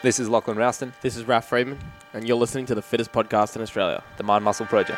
This is Lachlan Rouston, This is Ralph Freeman, and you're listening to the fittest podcast in Australia. the Mind Muscle Project.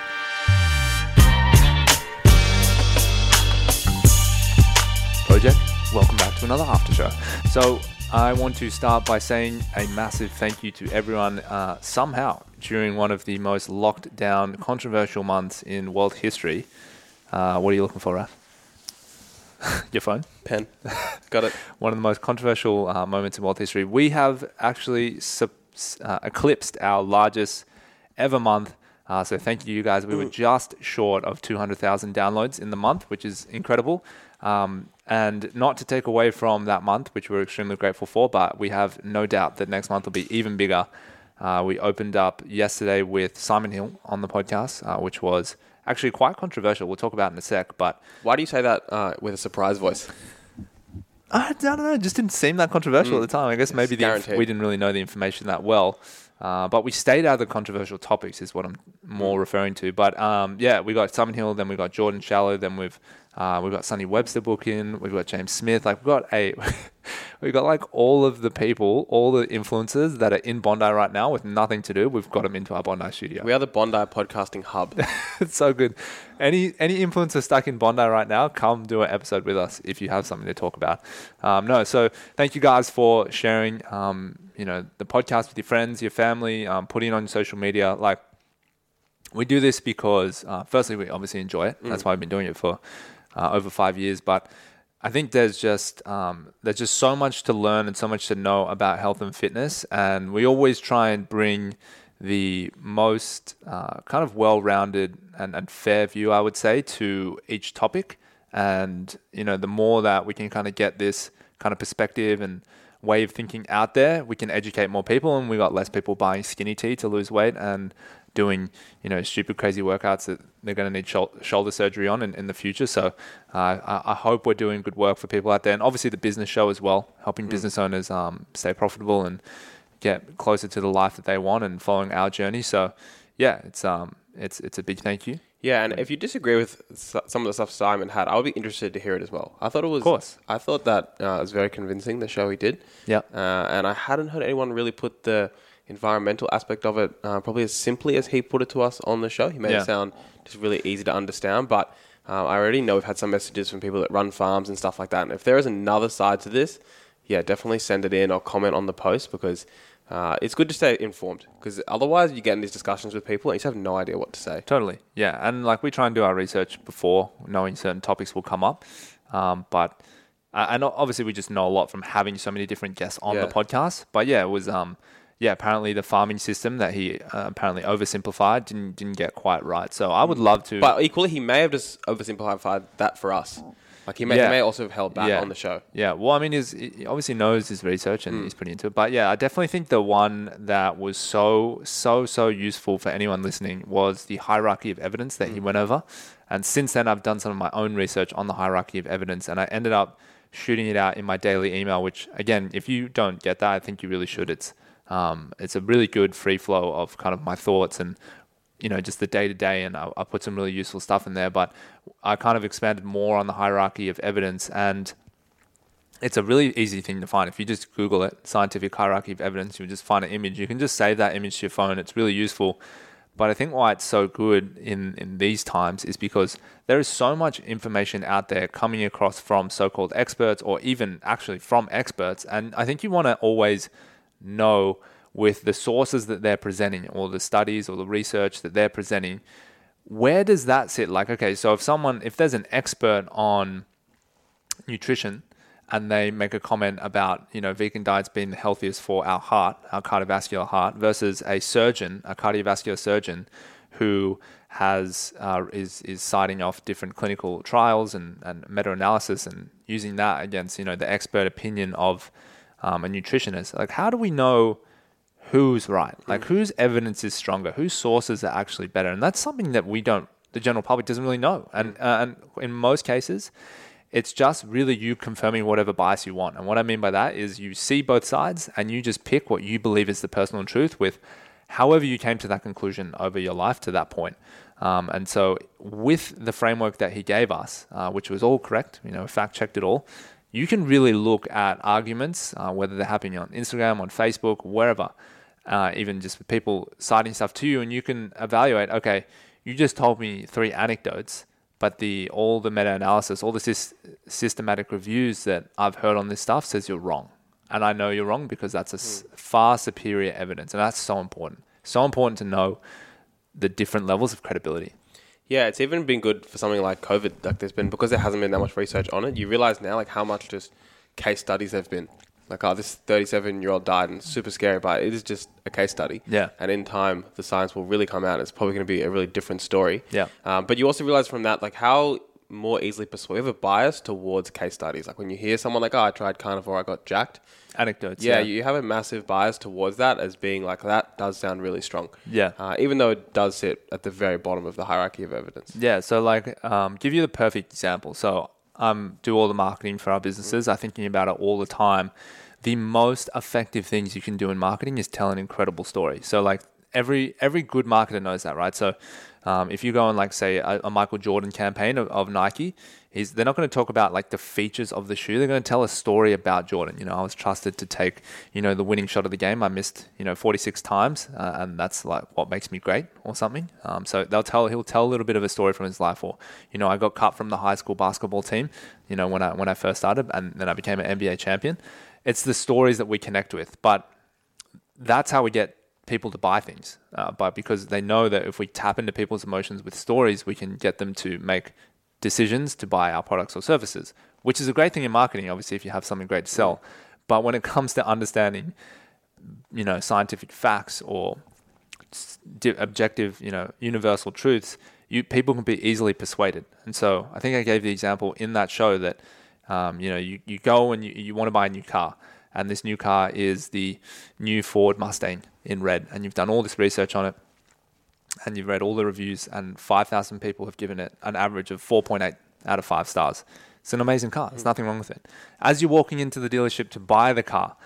Project, welcome back to another after show. So I want to start by saying a massive thank you to everyone somehow during one of the most locked down, controversial months in world history. What are you looking for, Raf? Your phone? Pen. Got it. One of the most controversial moments in world history. We have actually eclipsed our largest ever month. So thank you guys. We were just short of 200,000 downloads in the month, which is incredible. And not to take away from that month, which we're extremely grateful for, but we have no doubt that next month will be even bigger. We opened up yesterday with Simon Hill on the podcast, which was actually quite controversial. We'll talk about it in a sec, but... Why do you say that with a surprise voice? I don't know. It just didn't seem that controversial at the time. I guess maybe we didn't really know the information that well. But we stayed out of the controversial topics is what I'm more referring to. But yeah, we got Simon Hill, then we got Jordan Shallow, then we've got Sonny Webster book in, we've got James Smith. Like we've got like all of the people, all the influencers that are in Bondi right now with nothing to do. We've got them into our Bondi studio. We are the Bondi podcasting hub. It's so good. Any influencer stuck in Bondi right now, come do an episode with us if you have something to talk about. So thank you guys for sharing, the podcast with your friends, your family, putting it on social media. Like we do this because, firstly, we obviously enjoy it. That's why I've been doing it for over 5 years. But I think there's just so much to learn and so much to know about health and fitness, and we always try and bring the most kind of well-rounded and fair view, I would say, to each topic. And, the more that we can kind of get this kind of perspective and way of thinking out there, we can educate more people, and we got less people buying skinny tea to lose weight and doing, stupid, crazy workouts that they're going to need shoulder surgery on in the future. So I hope we're doing good work for people out there. And obviously the business show as well, helping business owners stay profitable and get closer to the life that they want and following our journey. So yeah, it's a big thank you. Yeah, and if you disagree with some of the stuff Simon had, I would be interested to hear it as well. I thought it was... Of course. I thought that it was very convincing, the show he did. Yeah. And I hadn't heard anyone really put the environmental aspect of it probably as simply as he put it to us on the show. He made it sound just really easy to understand, but I already know we've had some messages from people that run farms and stuff like that. And if there is another side to this, yeah, definitely send it in or comment on the post, because it's good to stay informed, because otherwise you get in these discussions with people and you just have no idea what to say. Totally. Yeah. And like we try and do our research before knowing certain topics will come up. But obviously we just know a lot from having so many different guests on the podcast. But yeah, it was, apparently the farming system that he apparently oversimplified didn't get quite right. So I would love to. But equally, he may have just oversimplified that for us. Like he may also have held back on the show. Yeah, well, I mean, he obviously knows his research and he's putting into it. But yeah, I definitely think the one that was so useful for anyone listening was the hierarchy of evidence that he went over. And since then, I've done some of my own research on the hierarchy of evidence, and I ended up shooting it out in my daily email. Which, again, if you don't get that, I think you really should. It's a really good free flow of kind of my thoughts and just the day-to-day, and I put some really useful stuff in there, but I kind of expanded more on the hierarchy of evidence, and it's a really easy thing to find. If you just Google it, scientific hierarchy of evidence, you'll just find an image. You can just save that image to your phone. It's really useful. But I think why it's so good in these times is because there is so much information out there coming across from so-called experts, or even actually from experts, and I think you want to always know with the sources that they're presenting, or the studies or the research that they're presenting, where does that sit? Like, okay, so if there's an expert on nutrition and they make a comment about, vegan diets being the healthiest for our heart, our cardiovascular heart, versus a cardiovascular surgeon who is citing off different clinical trials and meta-analysis and using that against, the expert opinion of a nutritionist. Like, how do we know who's right? Like, whose evidence is stronger? Whose sources are actually better? And that's something that the general public doesn't really know. And in most cases, it's just really you confirming whatever bias you want. And what I mean by that is you see both sides and you just pick what you believe is the personal truth with however you came to that conclusion over your life to that point. And so with the framework that he gave us, which was all correct, fact checked it all, you can really look at arguments, whether they're happening on Instagram, on Facebook, wherever, even just people citing stuff to you, and you can evaluate, okay, you just told me 3 anecdotes, but all the meta-analysis, all the systematic reviews that I've heard on this stuff says you're wrong. And I know you're wrong because that's far superior evidence. And that's so important. So important to know the different levels of credibility. Yeah, it's even been good for something like COVID. Like because there hasn't been that much research on it, you realize now like how much just case studies there have been. Like, this 37-year-old died and it's super scary, but it is just a case study. Yeah. And in time, the science will really come out. It's probably going to be a really different story. Yeah. But you also realize from that, like, how more easily persuasive, we have a bias towards case studies. Like, when you hear someone like, I tried carnivore, I got jacked. Anecdotes. Yeah, you have a massive bias towards that as being like, that does sound really strong. Yeah. Even though it does sit at the very bottom of the hierarchy of evidence. Yeah. So, like, give you the perfect example. So, do all the marketing for our businesses. I'm thinking about it all the time. The most effective things you can do in marketing is tell an incredible story. So like every good marketer knows that, right? So if you go on like say a Michael Jordan campaign of Nike, they're not going to talk about like the features of the shoe. They're going to tell a story about Jordan. You know, I was trusted to take, the winning shot of the game. I missed, 46 times, and that's like what makes me great or something. So he'll tell a little bit of a story from his life, or I got cut from the high school basketball team, when I first started, and then I became an NBA champion. It's the stories that we connect with, but that's how we get people to buy things. Because they know that if we tap into people's emotions with stories, we can get them to make decisions to buy our products or services, which is a great thing in marketing, obviously, if you have something great to sell. But when it comes to understanding, scientific facts or objective, universal truths, people can be easily persuaded. And so I think I gave the example in that show that you go and you want to buy a new car, and this new car is the new Ford Mustang in red, and you've done all this research on it, and you've read all the reviews, and 5,000 people have given it an average of 4.8 out of 5 stars. It's an amazing car. There's nothing wrong with it. As you're walking into the dealership to buy the car,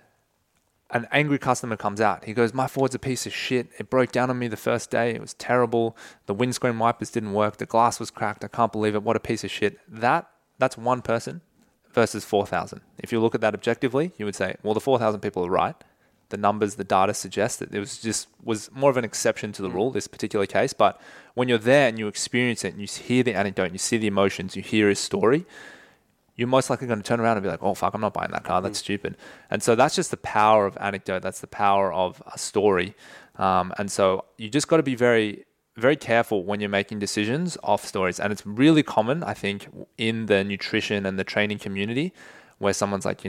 an angry customer comes out. He goes, my Ford's a piece of shit. It broke down on me the first day. It was terrible. The windscreen wipers didn't work. The glass was cracked. I can't believe it. What a piece of shit. That's one person versus 4,000. If you look at that objectively, you would say, well, the 4,000 people are right. The numbers, the data suggest that it was more of an exception to the rule, this particular case. But when you're there and you experience it and you hear the anecdote, and you see the emotions, you hear his story, you're most likely going to turn around and be like, oh, fuck, I'm not buying that car. That's stupid. And so that's just the power of anecdote. That's the power of a story. And so you just got to be very, very careful when you're making decisions off stories. And it's really common, I think, in the nutrition and the training community where someone's like,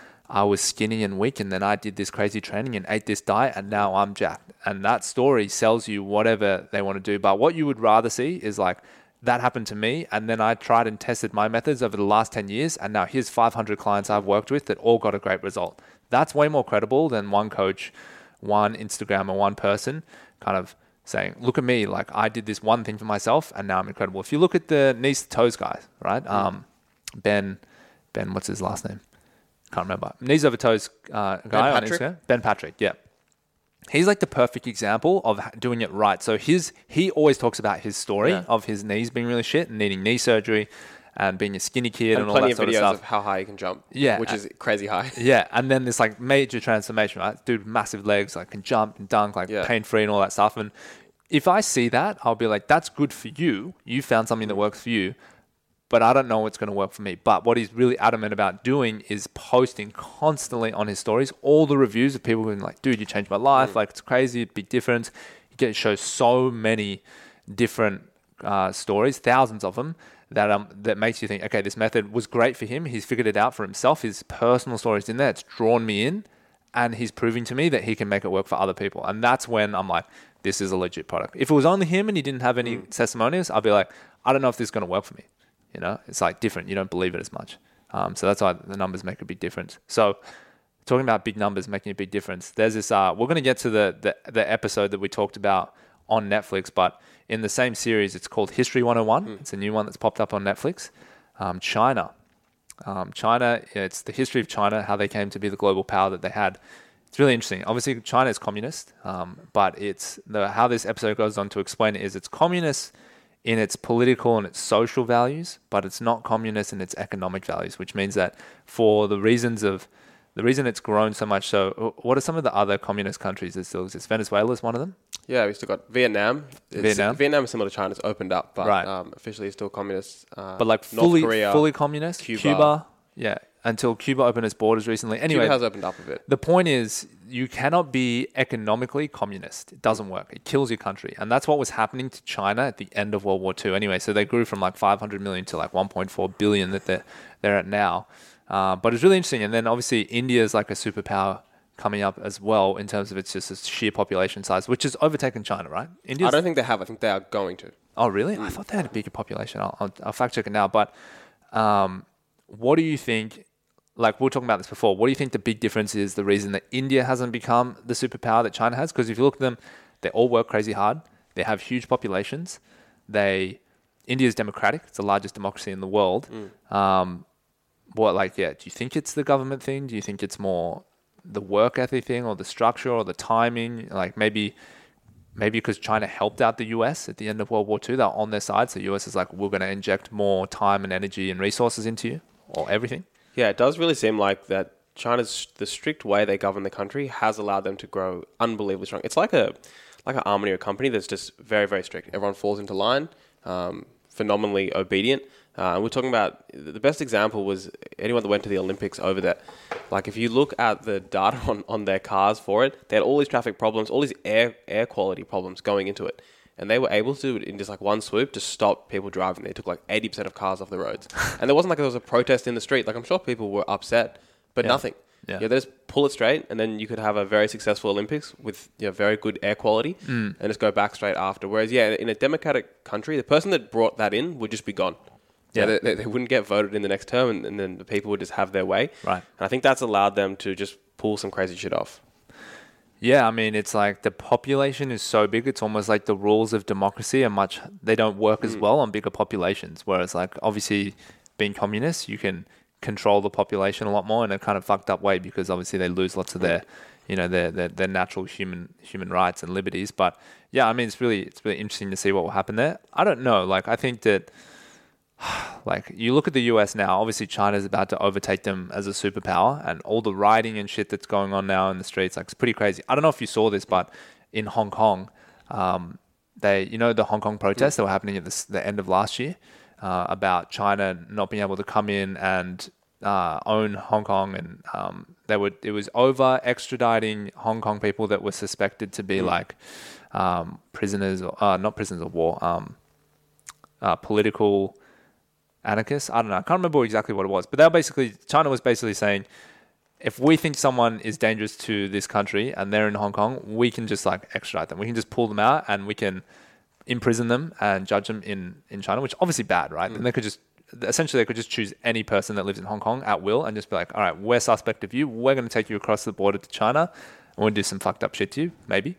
I was skinny and weak, and then I did this crazy training and ate this diet, and now I'm jacked. And that story sells you whatever they want to do. But what you would rather see is like, that happened to me, and then I tried and tested my methods over the last 10 years, and now here's 500 clients I've worked with that all got a great result. That's way more credible than one coach, one Instagram, or one person kind of saying, look at me, like I did this one thing for myself, and now I'm incredible. If you look at the knees to toes guys, right? Ben, what's his last name? Can't remember. Knees over toes guy on Instagram. Ben Patrick, yeah. He's like the perfect example of doing it right. So he always talks about his story of his knees being really shit and needing knee surgery and being a skinny kid and all that sort of stuff. Plenty of videos of how high you can jump, which is crazy high. Yeah, and then this like major transformation, right? Dude, massive legs, like can jump and dunk, like pain-free and all that stuff. And if I see that, I'll be like, that's good for you. You found something that works for you. But I don't know what's going to work for me. But what he's really adamant about doing is posting constantly on his stories all the reviews of people being like, dude, you changed my life. Like, it's crazy, big difference. He shows so many different stories, thousands of them, that makes you think, okay, this method was great for him. He's figured it out for himself. His personal story's in there. It's drawn me in. And he's proving to me that he can make it work for other people. And that's when I'm like, this is a legit product. If it was only him and he didn't have any testimonials, I'd be like, I don't know if this is going to work for me. It's like different. You don't believe it as much. So that's why the numbers make a big difference. So talking about big numbers making a big difference, there's this, we're going to get to the episode that we talked about on Netflix, but in the same series, it's called History 101. It's a new one that's popped up on Netflix. China, it's the history of China, how they came to be the global power that they had. It's really interesting. Obviously, China is communist, but how this episode goes on to explain it is it's communist in its political and its social values, but it's not communist in its economic values, which means that for the reason it's grown so much. So what are some of the other communist countries that still exist? Venezuela is one of them. Yeah, we still got Vietnam. Vietnam is similar to China. It's opened up, but officially it's still communist. But like North Korea, fully communist? Cuba. Yeah, until Cuba opened its borders recently. Anyway, Cuba has opened up a bit. The point is, you cannot be economically communist. It doesn't work. It kills your country. And that's what was happening to China at the end of World War II. Anyway, so they grew from like 500 million to like 1.4 billion that they're at now. But it's really interesting. And then obviously India is like a superpower coming up as well in terms of its just sheer population size, which has overtaken China, right? I don't think they have. I think they are going to. Oh, really? I thought they had a bigger population. I'll fact check it now. But what do you think? Like we were talking about this before. What do you think the big difference is? The reason that India hasn't become the superpower that China has? Because if you look at them, they all work crazy hard. They have huge populations. India is democratic. It's the largest democracy in the world. Do you think it's the government thing? Do you think it's more the work ethic thing, or the structure, or the timing? Like maybe because China helped out the US at the end of World War II, they're on their side. So the US is like, we're going to inject more time and energy and resources into you, or everything. Yeah, it does really seem like that the strict way they govern the country has allowed them to grow unbelievably strong. It's like an army or a company that's just very, very strict. Everyone falls into line, phenomenally obedient. And we're talking about, the best example was anyone that went to the Olympics over there. Like if you look at the data on their cars for it, they had all these traffic problems, all these air quality problems going into it. And they were able to, in just like one swoop, to stop people driving. They took like 80% of cars off the roads. And there wasn't like there was a protest in the street. Like I'm sure people were upset, but nothing. Yeah, they just pull it straight, and then you could have a very successful Olympics with very good air quality, and just go back straight after. Whereas, in a democratic country, the person that brought that in would just be gone. Yeah, they wouldn't get voted in the next term, and then the people would just have their way. Right. And I think that's allowed them to just pull some crazy shit off. Yeah, I mean, it's like the population is so big, it's almost like the rules of democracy they don't work as well on bigger populations. Whereas, like, obviously, being communist, you can control the population a lot more in a kind of fucked up way, because obviously they lose lots of their natural human rights and liberties. But yeah, I mean, it's really interesting to see what will happen there. I don't know. Like, I think that, like, you look at the US now, obviously China's about to overtake them as a superpower, and all the rioting and shit that's going on now in the streets, like, it's pretty crazy. I don't know if you saw this, but in Hong Kong, the Hong Kong protests that were happening at the end of last year, about China not being able to come in and own Hong Kong, and it was over extraditing Hong Kong people that were suspected to be like prisoners, not prisoners of war, political anarchists. I don't know. I can't remember exactly what it was, but China was basically saying, if we think someone is dangerous to this country and they're in Hong Kong, we can just like extradite them. We can just pull them out and we can imprison them and judge them in China, which is obviously bad, right? And they could just choose any person that lives in Hong Kong at will and just be like, all right, we're suspect of you. We're going to take you across the border to China and we'll do some fucked up shit to you, maybe.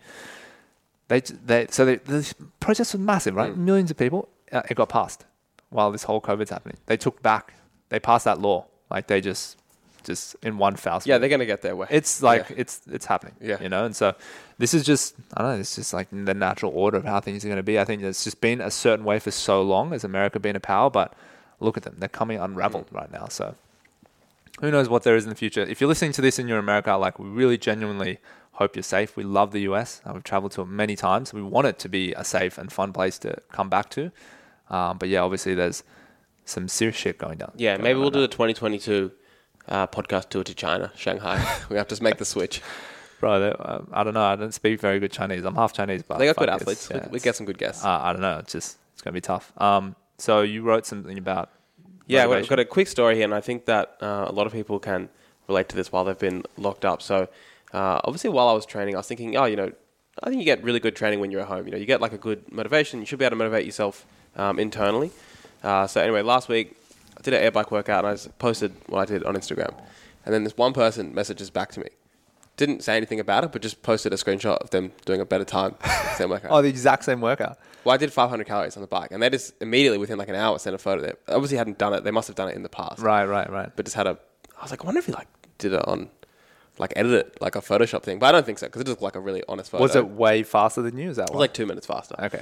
The protest was massive, right? Millions of people. It got passed while this whole COVID's happening. They passed that law. Like they just in one foul swoop. Yeah, they're going to get their way. It's like, it's happening, and so this is just, I don't know, it's just like the natural order of how things are going to be. I think it's just been a certain way for so long as America being a power, but look at them. They're coming unraveled right now. So who knows what there is in the future. If you're listening to this and you're in America, like, we really genuinely hope you're safe. We love the US. We've traveled to it many times. We want it to be a safe and fun place to come back to. But yeah, obviously there's some serious shit going down. Yeah, maybe we'll do a 2022 podcast tour to China, Shanghai. We have to make the switch. Bro, I don't know. I don't speak very good Chinese. I'm half Chinese, but they got good athletes. We get some good guests. I don't know. It's going to be tough. So you wrote something about motivation. We've got a quick story here, and I think that a lot of people can relate to this while they've been locked up. So obviously while I was training, I was thinking, I think you get really good training when you're at home. You get like a good motivation. You should be able to motivate yourself internally. So anyway, last week I did an air bike workout and I posted what I did on Instagram. And then this one person messages back to me. Didn't say anything about it, but just posted a screenshot of them doing a better time. Same workout. Oh, the exact same workout. Well, I did 500 calories on the bike, and they just immediately within like an hour sent a photo. They obviously hadn't done it. They must have done it in the past. Right. But just I was like, I wonder if he like did it on, like edit it like a Photoshop thing. But I don't think so, because it looked like a really honest photo. Was it way faster than you? Is that why? It was like 2 minutes faster. Okay.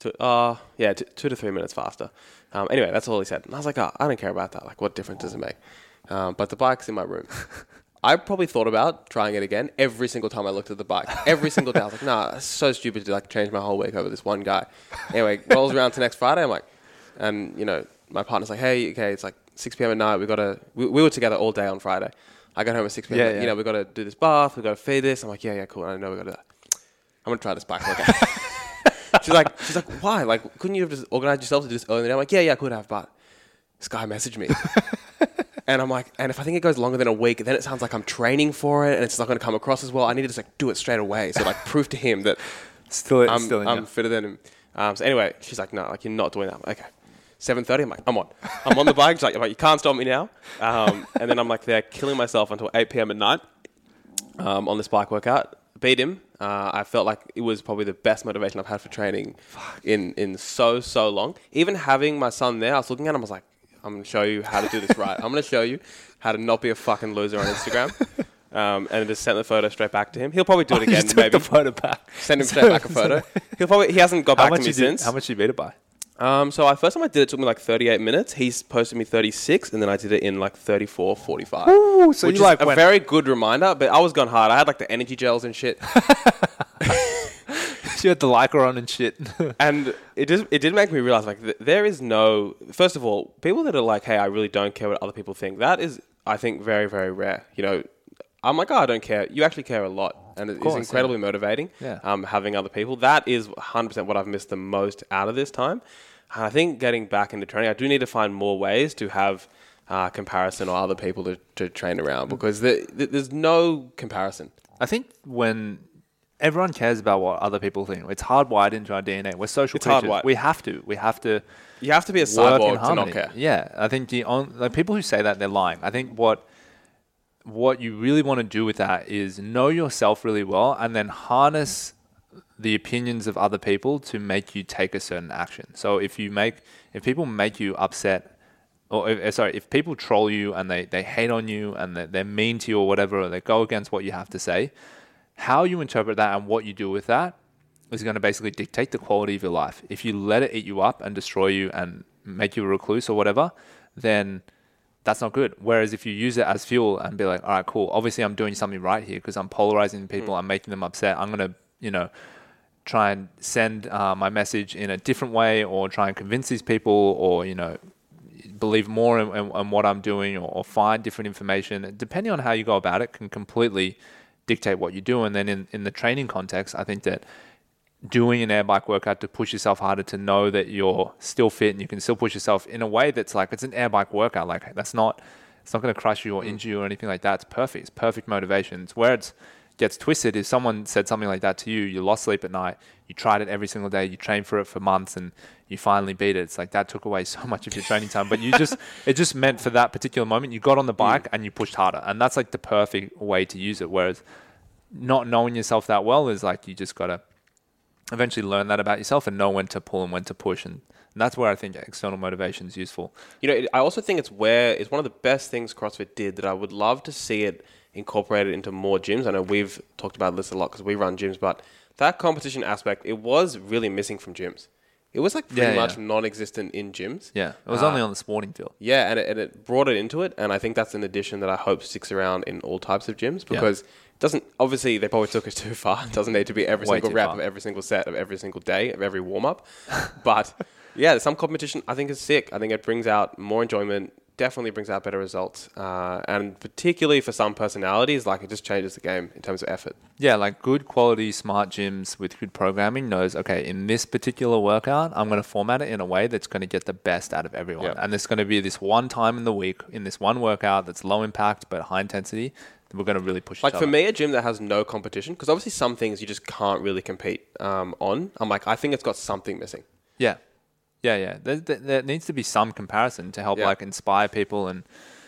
Yeah, 2 to 3 minutes faster. Anyway, that's all he said. And I was like, I don't care about that. Like, what difference does it make? But the bike's in my room. I probably thought about trying it again every single time I looked at the bike. Every single day. I was like, nah, it's so stupid to like change my whole week over this one guy. Anyway, rolls around to next Friday. I'm like, and you know, my partner's like, hey, okay, it's like 6 p.m. at night. We were together all day on Friday. I got home at 6 p.m. Like, you know, we got to do this bath. We got to feed this. I'm like, yeah, cool. I know we got to do that. I'm going to try this bike. Okay. She's like, why? Like, couldn't you have just organized yourself to do this early in the day? I'm like, yeah, I could have, but this guy messaged me. And I'm like, and if I think it goes longer than a week, then it sounds like I'm training for it and it's not going to come across as well. I need to just like do it straight away. So like prove to him that I'm fitter than him. So anyway, she's like, no, like you're not doing that. I'm like, okay. 7:30, I'm like, I'm on the bike. She's like, you can't stop me now. And then I'm like there killing myself until 8 p.m. at night on this bike workout. Beat him. I felt like it was probably the best motivation I've had for training in so long. Even having my son there, I was looking at him, I was like, I'm going to show you how to do this right. I'm going to show you how to not be a fucking loser on Instagram. And just sent the photo straight back to him. He'll probably do it again. Just took the photo back. Send him straight back a photo. He hasn't got back to me since. How much did you beat it by? So first time I did it took me like 38 minutes. He's posted me 36, and then I did it in like 34, 45. Ooh, so which you is like a very good reminder, but I was going hard. I had like the energy gels and shit. You had the Lycra on and shit. And it did make me realize like there is no, first of all, people that are like, hey, I really don't care what other people think. That is, I think, very, very rare. You know, I'm like, I don't care. You actually care a lot. And it is incredibly motivating. Yeah. Having other people. That is 100% what I've missed the most out of this time. And I think getting back into training, I do need to find more ways to have comparison or other people to train around because there's no comparison. I think when everyone cares about what other people think, it's hardwired into our DNA. We're social creatures. Hardwired. We have to. You have to be a cyborg to not care. Yeah. I think like people who say that, they're lying. I think what you really want to do with that is know yourself really well and then harness the opinions of other people to make you take a certain action. So if people make you upset, or if people troll you and they hate on you and they're mean to you or whatever, or they go against what you have to say, how you interpret that and what you do with that is going to basically dictate the quality of your life. If you let it eat you up and destroy you and make you a recluse or whatever, then that's not good. Whereas if you use it as fuel and be like, all right, cool, obviously I'm doing something right here because I'm polarizing people, I'm making them upset. I'm going to, try and send my message in a different way or try and convince these people or, believe more in what I'm doing or find different information. Depending on how you go about it can completely dictate what you do. And then in the training context, I think that doing an air bike workout to push yourself harder, to know that you're still fit and you can still push yourself in a way that's like, it's an air bike workout. Like it's not going to crush you or injure you or anything like that. It's perfect. It's perfect motivation. It's where it gets twisted. If someone said something like that to you, you lost sleep at night, you tried it every single day, you trained for it for months and you finally beat it. It's like that took away so much of your training time, but it just meant for that particular moment, you got on the bike and you pushed harder. And that's like the perfect way to use it. Whereas not knowing yourself that well is like, you just got to eventually learn that about yourself and know when to pull and when to push. And that's where I think external motivation is useful. I also think it's one of the best things CrossFit did that I would love to see it incorporated into more gyms. I know we've talked about this a lot because we run gyms, but that competition aspect, it was really missing from gyms. It was like pretty much non-existent in gyms. Yeah, it was only on the sporting field. Yeah, and it brought it into it, and I think that's an addition that I hope sticks around in all types of gyms because it doesn't, obviously they probably took it too far. It doesn't need to be every single rep of every single set of every single day of every warm-up. But yeah, some competition I think is sick. I think it brings out more enjoyment, definitely brings out better results. And particularly for some personalities, like it just changes the game in terms of effort. Yeah, like good quality smart gyms with good programming knows, okay, in this particular workout, I'm going to format it in a way that's going to get the best out of everyone. Yeah. And there's going to be this one time in the week in this one workout that's low impact but high intensity. We're going to really push like for me, a gym that has no competition, because obviously some things you just can't really compete on. I'm like, I think it's got something missing. Yeah. Yeah. There needs to be some comparison to help like inspire people and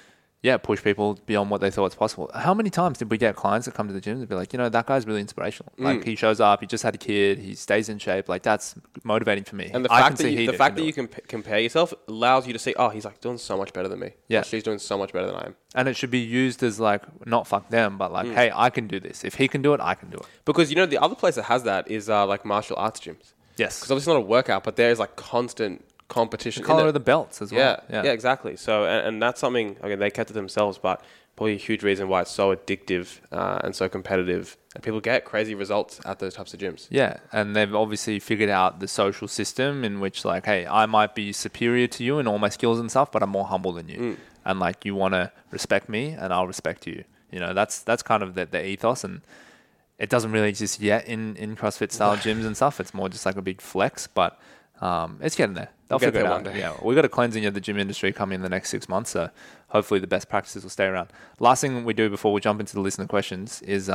push people beyond what they thought was possible. How many times did we get clients that come to the gym and be like, that guy's really inspirational. Like he shows up, he just had a kid, he stays in shape. Like that's motivating for me. And the fact that you can compare yourself allows you to say, oh, he's like doing so much better than me. Yeah. Or she's doing so much better than I am. And it should be used as like, not fuck them, but like, hey, I can do this. If he can do it, I can do it. Because, the other place that has that is like martial arts gyms. Yes. Because obviously it's not a workout, but there is like constant competition. The color of the belts as well. Yeah, exactly. So, and that's something, again, they kept it themselves, but probably a huge reason why it's so addictive and so competitive. And people get crazy results at those types of gyms. Yeah, and they've obviously figured out the social system in which, like, hey, I might be superior to you in all my skills and stuff, but I'm more humble than you. And, like, you want to respect me and I'll respect you. You know, that's kind of the ethos, and it doesn't really exist yet in CrossFit style gyms and stuff. It's more just like a big flex, but it's getting there. They'll figure it out. Yeah, we've got a cleansing of the gym industry coming in the next 6 months, so hopefully the best practices will stay around. Last thing we do before we jump into the listener questions is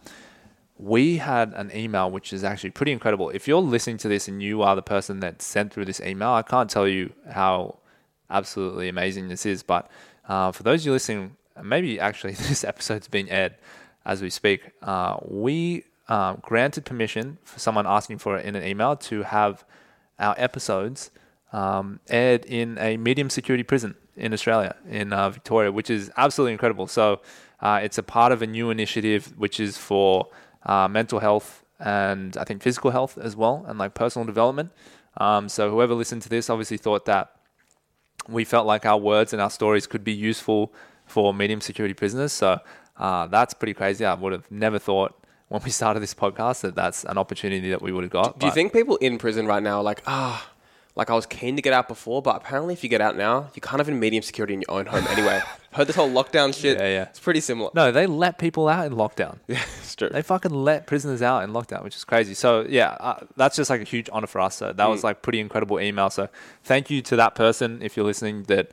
we had an email which is actually pretty incredible. If you're listening to this and you are the person that sent through this email, I can't tell you how absolutely amazing this is, but for those of you listening, maybe actually this episode's being aired as we speak, we granted permission for someone asking for it in an email to have our episodes aired in a medium security prison in Australia, in Victoria, which is absolutely incredible. So it's a part of a new initiative which is for mental health and I think physical health as well, and like personal development. So whoever listened to this obviously thought that we felt like our words and our stories could be useful for medium security prisoners. So that's pretty crazy. I would have never thought when we started this podcast that that's an opportunity that we would have got. Do you think people in prison right now are like, like I was keen to get out before, but apparently if you get out now, you're kind of in medium security in your own home anyway. Heard this whole lockdown shit. Yeah. It's pretty similar. No, they let people out in lockdown. Yeah, it's true. They fucking let prisoners out in lockdown, which is crazy. So yeah, that's just like a huge honor for us. So that was like pretty incredible email. So thank you to that person if you're listening that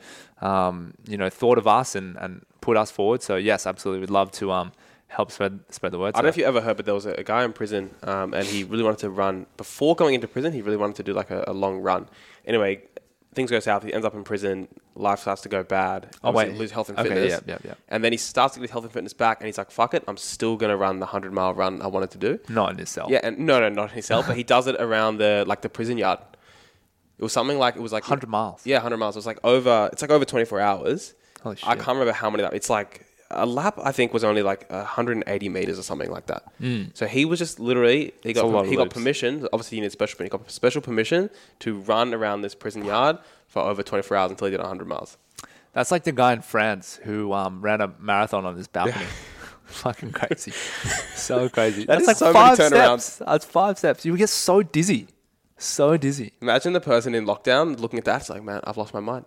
thought of us and put us forward. So yes, absolutely, we'd love to help spread the word. I don't know if you ever heard, but there was a guy in prison, and he really wanted to run before going into prison. He really wanted to do like a long run. Anyway, things go south. He ends up in prison. Life starts to go bad. Lose health and fitness. Yeah. And then he starts to get his health and fitness back, and he's like, "Fuck it, I'm still gonna run the 100-mile run I wanted to do." Not in his cell. Yeah, and no, not in his cell, but he does it around the prison yard. It was something like 100 miles. Yeah, 100 miles. It's like over 24 hours. Holy shit. I can't remember how many that. It's like a lap, I think, was only like 180 meters or something like that. So he was just literally, he got permission. Obviously, you need special permission. He got special permission to run around this prison yard for over 24 hours until he did 100 miles. That's like the guy in France who ran a marathon on his balcony. Fucking crazy. So crazy. That's like so 5 steps. That's 5 steps. You would get so dizzy. So dizzy. Imagine the person in lockdown looking at that. It's like, man, I've lost my mind.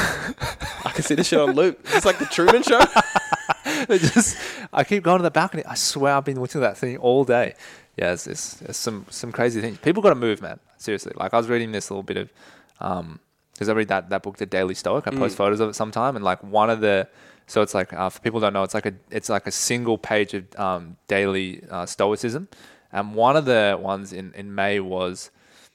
I can see this shit on loop. It's like the Truman Show. I keep going to the balcony. I swear I've been looking at that thing all day. Yeah, it's some crazy things. People got to move, man. Seriously. Like I was reading this little bit of, because I read that book, The Daily Stoic. I post photos of it sometime, and like one of the, so it's like for people who don't know, it's like a single page of daily stoicism, and one of the ones in May was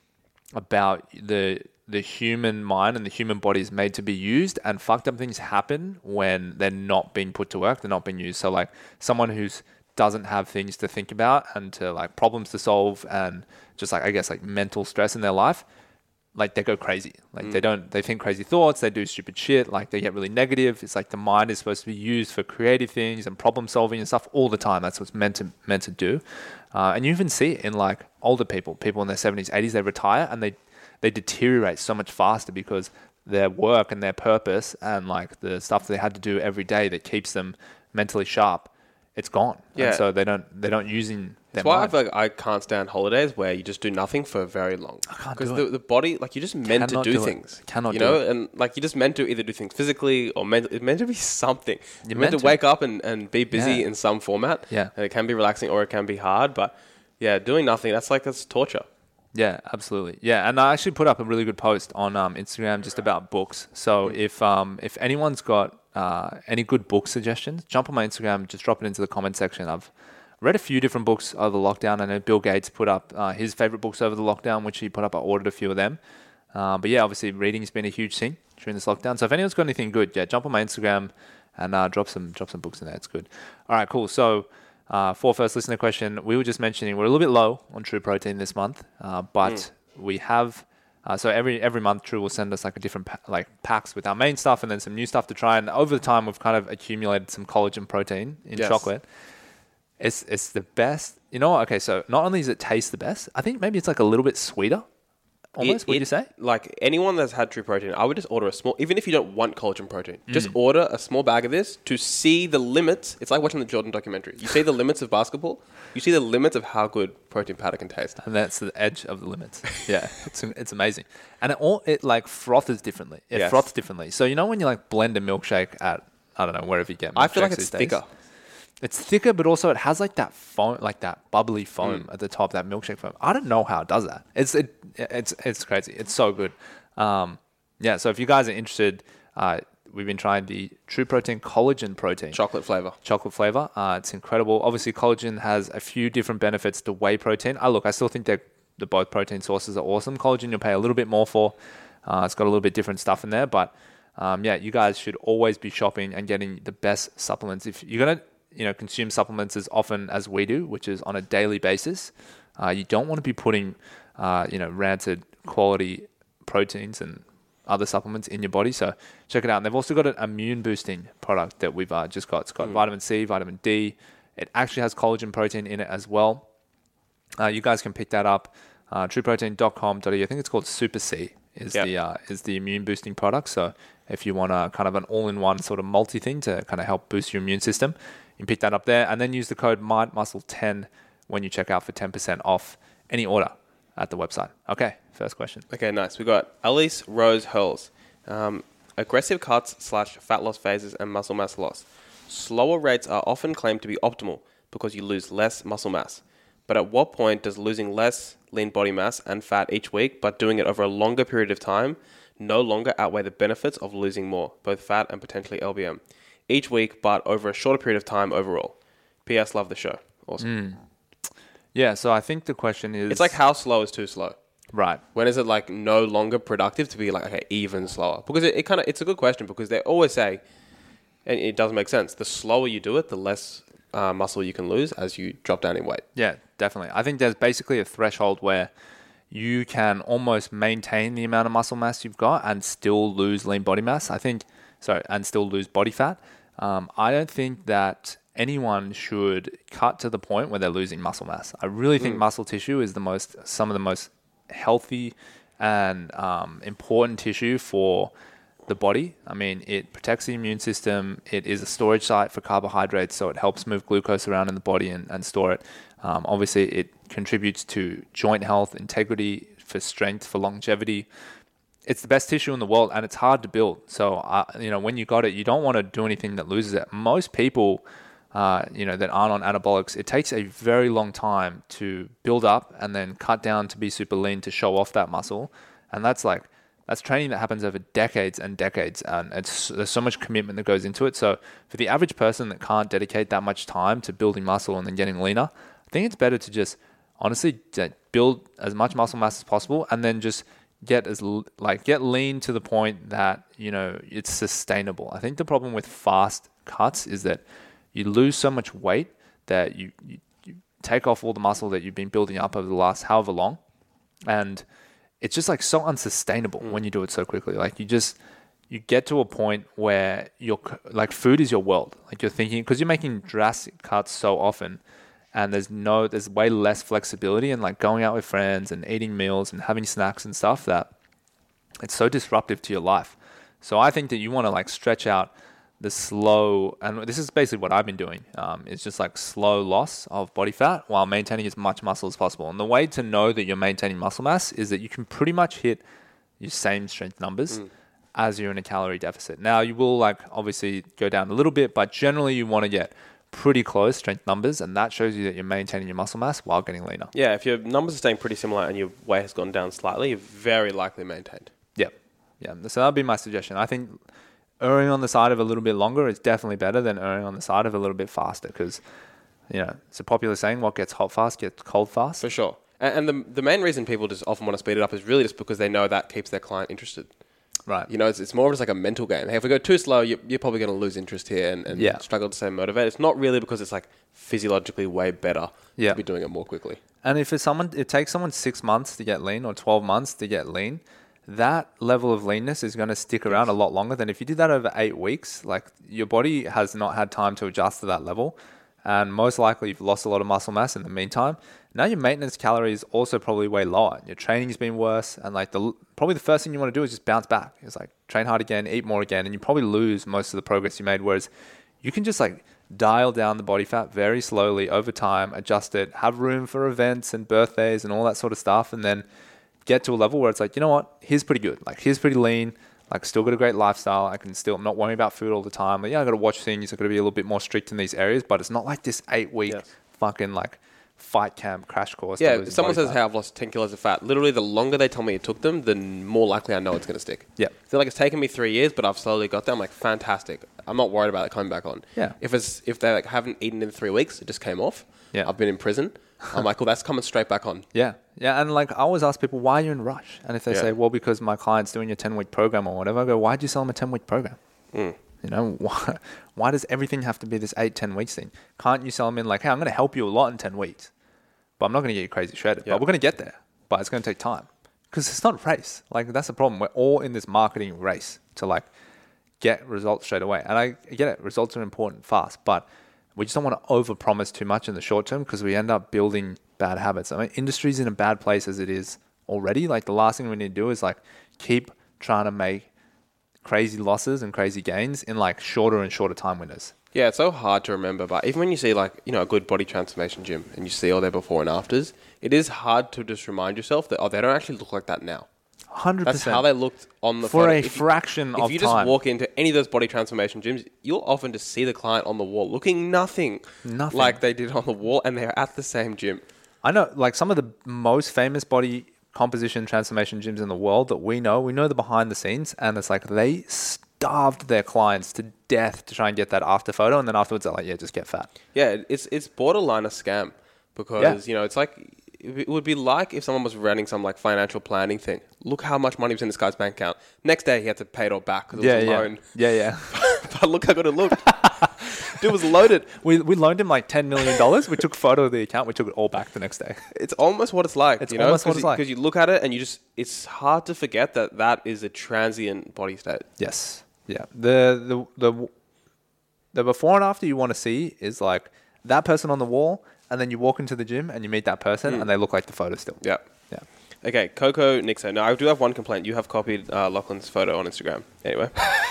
about the human mind and the human body is made to be used, and fucked up things happen when they're not being put to work, they're not being used. So like someone who's doesn't have things to think about and to like problems to solve and just like, I guess like mental stress in their life, like they go crazy. Like they think crazy thoughts, they do stupid shit, like they get really negative. It's like the mind is supposed to be used for creative things and problem solving and stuff all the time. That's what's meant to do. And you even see it in like older people in their 70s, 80s, they retire and they deteriorate so much faster because their work and their purpose and like the stuff they had to do every day that keeps them mentally sharp, it's gone. Yeah. And so they don't using their That's why mind. I feel like I can't stand holidays where you just do nothing for very long. I can't because do it. the body, like you're just meant to do things. Cannot you do know, it. and like you're just meant to either do things physically or it's meant to be something. You're meant to wake up and be busy in some format. Yeah. And it can be relaxing or it can be hard, but yeah, doing nothing, that's torture. Yeah, absolutely. Yeah, and I actually put up a really good post on Instagram just about books. So if anyone's got any good book suggestions, jump on my Instagram, just drop it into the comment section. I've read a few different books over the lockdown. I know Bill Gates put up his favorite books over the lockdown, which he put up. I ordered a few of them. But yeah, obviously reading's been a huge thing during this lockdown. So if anyone's got anything good, yeah, jump on my Instagram and drop some books in there. It's good. All right, cool. So for first listener question, we were just mentioning we're a little bit low on True Protein this month, but we have so every month True will send us like a different packs with our main stuff and then some new stuff to try. And over the time, we've kind of accumulated some collagen protein in chocolate. It's the best. You know what? Okay, so not only does it taste the best, I think maybe it's like a little bit sweeter almost, would you say? Like anyone that's had True Protein, I would just order a small, even if you don't want collagen protein, just order a small bag of this to see the limits. It's like watching the Jordan documentary. You see the limits of basketball, you see the limits of how good protein powder can taste. And that's the edge of the limits. Yeah, it's amazing. And it like froths differently. It froths differently. So you know when you like blend a milkshake at, I don't know, wherever you get milkshakes, I feel like it's thicker. It's thicker, but also it has like that foam, like that bubbly foam at the top, that milkshake foam. I don't know how it does that. It's crazy. It's so good. Yeah. So if you guys are interested, we've been trying the True Protein Collagen Protein. Chocolate flavor. It's incredible. Obviously, collagen has a few different benefits to whey protein. I still think that the both protein sources are awesome. Collagen you'll pay a little bit more for. It's got a little bit different stuff in there, but you guys should always be shopping and getting the best supplements. If you're gonna consume supplements as often as we do, which is on a daily basis, you don't want to be putting, rancid quality proteins and other supplements in your body. So check it out. And they've also got an immune boosting product that we've just got. It's got vitamin C, vitamin D. It actually has collagen protein in it as well. You guys can pick that up. trueprotein.com.au. I think it's called Super C is the immune boosting product. So if you want a kind of an all-in-one sort of multi thing to kind of help boost your immune system, you can pick that up there, and then use the code MindMuscle10 when you check out for 10% off any order at the website. Okay, first question. Okay, nice. We got Alice Rose Hurls. Aggressive cuts / fat loss phases and muscle mass loss. Slower rates are often claimed to be optimal because you lose less muscle mass. But at what point does losing less lean body mass and fat each week, but doing it over a longer period of time, no longer outweigh the benefits of losing more, both fat and potentially LBM? Each week, but over a shorter period of time overall. P.S. Love the show. Awesome. Yeah, so I think the question is... It's like how slow is too slow? Right. When is it like no longer productive to be like, okay, even slower? Because it's a good question because they always say, and it does make sense, the slower you do it, the less muscle you can lose as you drop down in weight. Yeah, definitely. I think there's basically a threshold where you can almost maintain the amount of muscle mass you've got and still lose lean body mass. And still lose body fat. I don't think that anyone should cut to the point where they're losing muscle mass. I really think muscle tissue is some of the most healthy and important tissue for the body. I mean, it protects the immune system. It is a storage site for carbohydrates, so it helps move glucose around in the body and store it. Obviously, it contributes to joint health, integrity, for strength, for longevity. It's the best tissue in the world, and it's hard to build. So, when you got it, you don't want to do anything that loses it. Most people, that aren't on anabolics, it takes a very long time to build up and then cut down to be super lean to show off that muscle. And that's training that happens over decades and decades. And there's so much commitment that goes into it. So for the average person that can't dedicate that much time to building muscle and then getting leaner, I think it's better to just honestly build as much muscle mass as possible and then just get lean to the point that, it's sustainable. I think the problem with fast cuts is that you lose so much weight that you take off all the muscle that you've been building up over the last however long. And it's just like so unsustainable when you do it so quickly. Like you get to a point where you're like food is your world. Like you're thinking, because you're making drastic cuts so often, and there's way less flexibility in like going out with friends and eating meals and having snacks and stuff, that it's so disruptive to your life. So I think that you want to like stretch out the slow, and this is basically what I've been doing. It's just like slow loss of body fat while maintaining as much muscle as possible. And the way to know that you're maintaining muscle mass is that you can pretty much hit your same strength numbers as you're in a calorie deficit. Now you will like obviously go down a little bit, but generally you want to get pretty close strength numbers, and that shows you that you're maintaining your muscle mass while getting leaner. Yeah, if your numbers are staying pretty similar and your weight has gone down slightly, you're very likely maintained. Yeah. So that would be my suggestion. I think erring on the side of a little bit longer is definitely better than erring on the side of a little bit faster, because it's a popular saying, what gets hot fast gets cold fast. For sure. And the main reason people just often want to speed it up is really just because they know that keeps their client interested. Right. It's more of just like a mental game. Hey, if we go too slow, you're probably going to lose interest here and struggle to stay motivated. It's not really because it's like physiologically way better to be doing it more quickly. And if it takes someone 6 months to get lean or 12 months to get lean, that level of leanness is going to stick around a lot longer than if you did that over 8 weeks. Like your body has not had time to adjust to that level. And most likely you've lost a lot of muscle mass in the meantime. Now your maintenance calories also probably way lower. Your training's been worse, and like probably the first thing you want to do is just bounce back. It's like train hard again, eat more again, and you probably lose most of the progress you made. Whereas you can just like dial down the body fat very slowly over time, adjust it, have room for events and birthdays and all that sort of stuff, and then get to a level where it's like, you know what, here's pretty good. Like here's pretty lean. Like still got a great lifestyle. I'm not worrying about food all the time. But yeah, I got to watch things. I got to be a little bit more strict in these areas. But it's not like this 8-week fucking like fight camp crash course. Yeah, if someone says, hey, I've lost 10 kilos of fat, literally the longer they tell me it took them, the more likely I know it's going to stick. Yeah. So like it's taken me 3 years, but I've slowly got there. I'm like, fantastic. I'm not worried about it coming back on. Yeah. If they like haven't eaten in 3 weeks, it just came off. Yeah. I've been in prison. I'm like, well, that's coming straight back on. Yeah. Yeah. And like I always ask people, why are you in a rush? And if they say, well, because my client's doing a 10-week program or whatever, I go, why'd you sell them a 10-week program? You know, why does everything have to be this 8-10 weeks thing? Can't you sell them in like, hey, I'm going to help you a lot in 10 weeks, but I'm not going to get you crazy shredded. But we're going to get there, but it's going to take time because it's not a race. Like that's the problem. We're all in this marketing race to like get results straight away. And I get it. Results are important fast, but we just don't want to overpromise too much in the short term because we end up building bad habits. I mean, industry's in a bad place as it is already. Like the last thing we need to do is like keep trying to make crazy losses and crazy gains in like shorter and shorter time windows. Yeah, it's so hard to remember, but even when you see like, you know, a good body transformation gym and you see all their before and afters, it is hard to just remind yourself that, they don't actually look like that now. 100%. That's how they looked on the for photo. a fraction of time. If you just walk into any of those body transformation gyms, you'll often just see the client on the wall looking nothing like they did on the wall, and they're at the same gym. I know, like some of the most famous body composition transformation gyms in the world that we know the behind the scenes, and it's like they starved their clients to death to try and get that after photo, and then afterwards they're like, yeah, just get fat. Yeah, it's borderline a scam because, you know, it's like, it would be like if someone was running some like financial planning thing. Look how much money was in this guy's bank account. Next day he had to pay it all back because it was a loan. Yeah. But look how good it looked. Dude was loaded. We loaned him like $10 million. We took a photo of the account. We took it all back the next day. It's almost what it's like. It's almost what it's like. Because you look at it and it's hard to forget that is a transient body state. Yes. Yeah. The before and after you want to see is like that person on the wall, and then you walk into the gym and you meet that person and they look like the photo still. Yeah. Okay, Coco Nixo. Now, I do have one complaint. You have copied Lachlan's photo on Instagram. Anyway,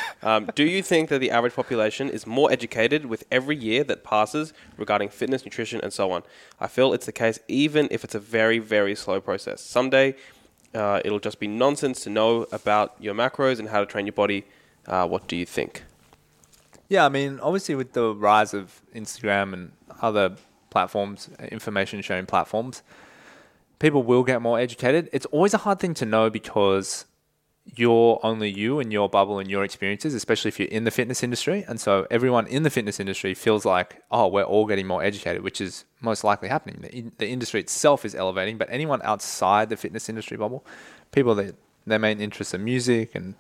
do you think that the average population is more educated with every year that passes regarding fitness, nutrition, and so on? I feel it's the case even if it's a very, very slow process. Someday, it'll just be nonsense to know about your macros and how to train your body. What do you think? Yeah, I mean, obviously with the rise of Instagram and other platforms, information sharing platforms, people will get more educated. It's always a hard thing to know because you're only you and your bubble and your experiences, especially if you're in the fitness industry. And so everyone in the fitness industry feels like, oh, we're all getting more educated, which is most likely happening. The industry itself is elevating, but anyone outside the fitness industry bubble, people that their main interests are music and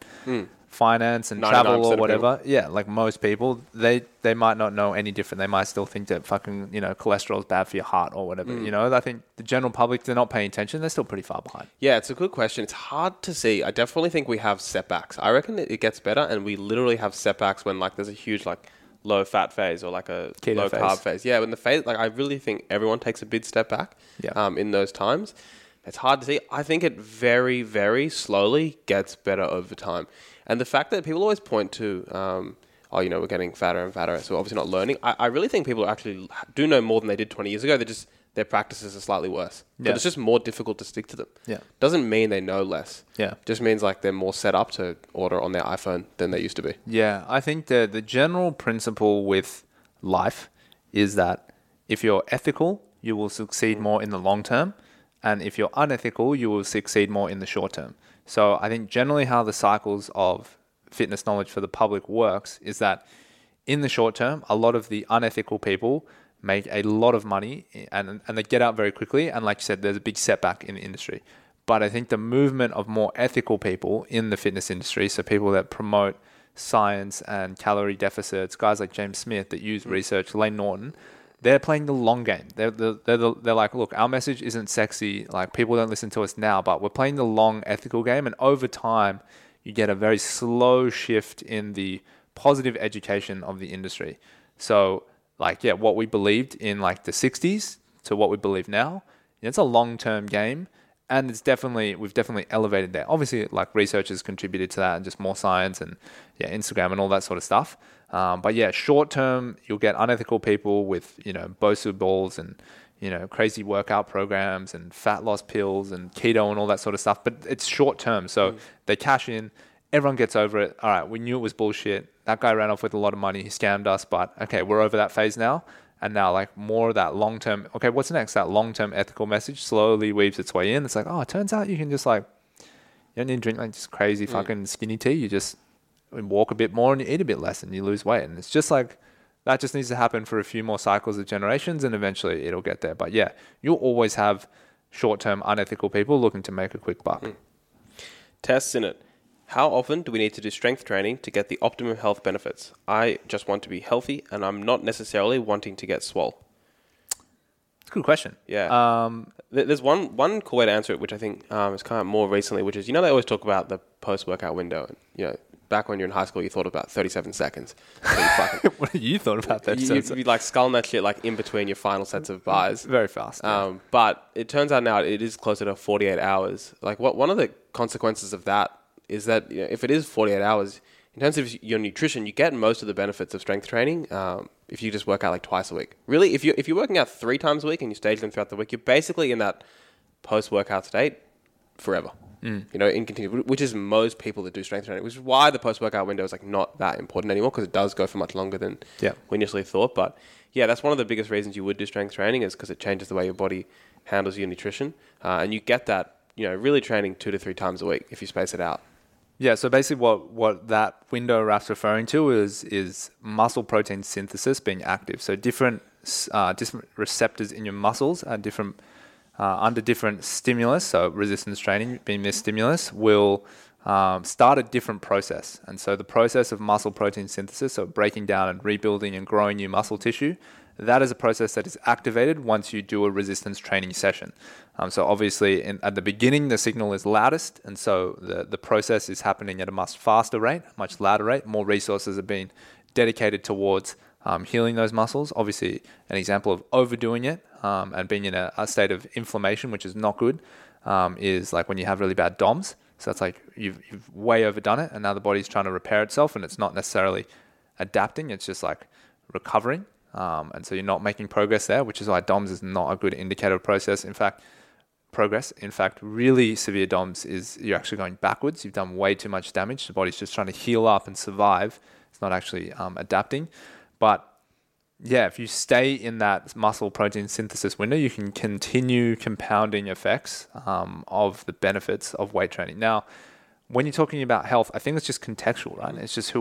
finance and travel or whatever. Yeah, like most people, they might not know any different. They might still think that fucking, cholesterol is bad for your heart or whatever. I think the general public, they're not paying attention. They're still pretty far behind. Yeah, it's a good question. It's hard to see. I definitely think we have setbacks. I reckon it gets better, and we literally have setbacks when like there's a huge like low fat phase or like a keto low carb phase. Yeah, when the phase, like I really think everyone takes a big step back. Yeah. In those times. It's hard to see. I think it very, very slowly gets better over time. And the fact that people always point to, we're getting fatter and fatter, so obviously not learning. I really think people actually do know more than they did 20 years ago. Their practices are slightly worse. Yeah. But it's just more difficult to stick to them. Yeah. Doesn't mean they know less. Yeah. Just means like they're more set up to order on their iPhone than they used to be. Yeah. I think the general principle with life is that if you're ethical, you will succeed more in the long term. And if you're unethical, you will succeed more in the short term. So I think generally how the cycles of fitness knowledge for the public works is that in the short term, a lot of the unethical people make a lot of money and they get out very quickly. And like you said, there's a big setback in the industry. But I think the movement of more ethical people in the fitness industry, so people that promote science and calorie deficits, guys like James Smith that use research, Layne Norton, they're playing the long game. They're like, look, our message isn't sexy. Like people don't listen to us now, but we're playing the long ethical game. And over time, you get a very slow shift in the positive education of the industry. So what we believed in like the 60s to what we believe now it's a long-term game. And we've definitely elevated there. Obviously, like research has contributed to that and just more science and Instagram and all that sort of stuff. But yeah, short term, you'll get unethical people with, Bosu balls and, crazy workout programs and fat loss pills and keto and all that sort of stuff. But it's short term. So they cash in, everyone gets over it. All right, we knew it was bullshit. That guy ran off with a lot of money. He scammed us, but okay, we're over that phase now. And now, like, more of that long-term, okay, what's next? That long-term ethical message slowly weaves its way in. It's like, oh, it turns out you can just, like, you don't need to drink, like, just crazy fucking skinny tea. You just walk a bit more and you eat a bit less and you lose weight. And it's just like, that just needs to happen for a few more cycles of generations and eventually it'll get there. But, yeah, you'll always have short-term unethical people looking to make a quick buck. Tests in it. How often do we need to do strength training to get the optimum health benefits? I just want to be healthy and I'm not necessarily wanting to get swole. It's a good question. Yeah. There's one cool way to answer it, which I think is kind of more recently, which is, they always talk about the post-workout window. Back when you're in high school, you thought about 37 seconds. So what you thought about 37 seconds? You'd like sculling that shit like in between your final sets of bars. Very fast. Yeah. But it turns out now it is closer to 48 hours. Like one of the consequences of that is that if it is 48 hours, in terms of your nutrition, you get most of the benefits of strength training if you just work out like twice a week. Really, if you're working out 3 times a week and you stage them throughout the week, you're basically in that post-workout state forever. In continuous, which is most people that do strength training, which is why the post-workout window is like not that important anymore because it does go for much longer than we initially thought. But yeah, that's one of the biggest reasons you would do strength training is because it changes the way your body handles your nutrition. And you get that, really training 2 to 3 times a week if you space it out. Yeah, so basically what that window Raf's referring to is muscle protein synthesis being active. So different receptors in your muscles are different under different stimulus. So resistance training being this stimulus will start a different process. And so the process of muscle protein synthesis, so breaking down and rebuilding and growing new muscle tissue, that is a process that is activated once you do a resistance training session. So obviously at the beginning, the signal is loudest. And so the process is happening at a much faster rate, much louder rate. More resources are being dedicated towards healing those muscles. Obviously, an example of overdoing it and being in a state of inflammation, which is not good, is like when you have really bad DOMS. So that's like you've way overdone it. And now the body's trying to repair itself and it's not necessarily adapting. It's just like recovering. And so you're not making progress there, which is why DOMS is not a good indicator of progress. In fact, really severe DOMS is you're actually going backwards. You've done way too much damage. The body's just trying to heal up and survive. It's not actually adapting. But yeah, if you stay in that muscle protein synthesis window, you can continue compounding effects of the benefits of weight training. Now, when you're talking about health, I think it's just contextual, right? It's just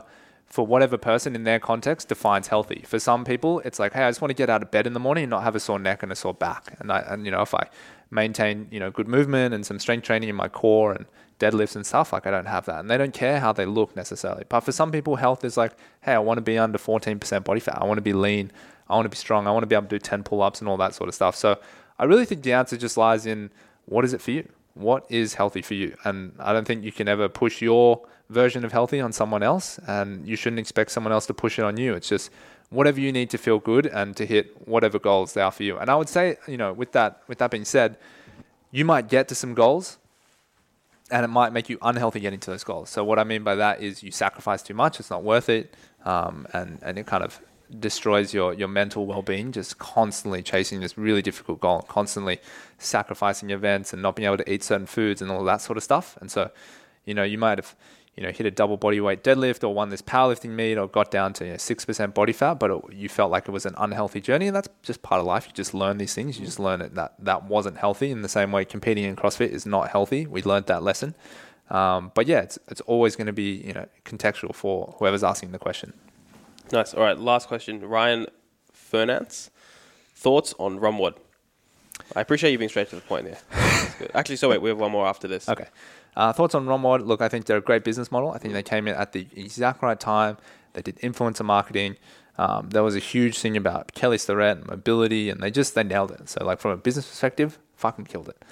for whatever person in their context defines healthy. For some people, it's like, hey, I just want to get out of bed in the morning and not have a sore neck and a sore back. And if I maintain, good movement and some strength training in my core and deadlifts and stuff, like I don't have that. And they don't care how they look necessarily. But for some people, health is like, hey, I want to be under 14% body fat. I want to be lean. I want to be strong. I want to be able to do 10 pull-ups and all that sort of stuff. So I really think the answer just lies in what is it for you? What is healthy for you? And I don't think you can ever push your version of healthy on someone else, and you shouldn't expect someone else to push it on you. It's just whatever you need to feel good and to hit whatever goals they are for you. And I would say, with that being said, you might get to some goals and it might make you unhealthy getting to those goals. So what I mean by that is you sacrifice too much, it's not worth it, and it kind of destroys your mental well-being, just constantly chasing this really difficult goal, constantly sacrificing events and not being able to eat certain foods and all that sort of stuff. And so, you might have, hit a double body weight deadlift or won this powerlifting meet or got down to 6% body fat, but you felt like it was an unhealthy journey. And that's just part of life. You just learn these things. You just learn it that wasn't healthy, in the same way competing in CrossFit is not healthy. We learned that lesson. But yeah, it's always going to be, contextual for whoever's asking the question. Nice. All right. Last question. Ryan Fernance. Thoughts on Rumwod? I appreciate you being straight to the point there. That's good. Actually, so wait, we have one more after this. Okay. Thoughts on Rumwod? Look, I think they're a great business model. I think they came in at the exact right time. They did influencer marketing. There was a huge thing about Kelly Starrett and mobility, and they nailed it. So, like, from a business perspective, fucking killed it.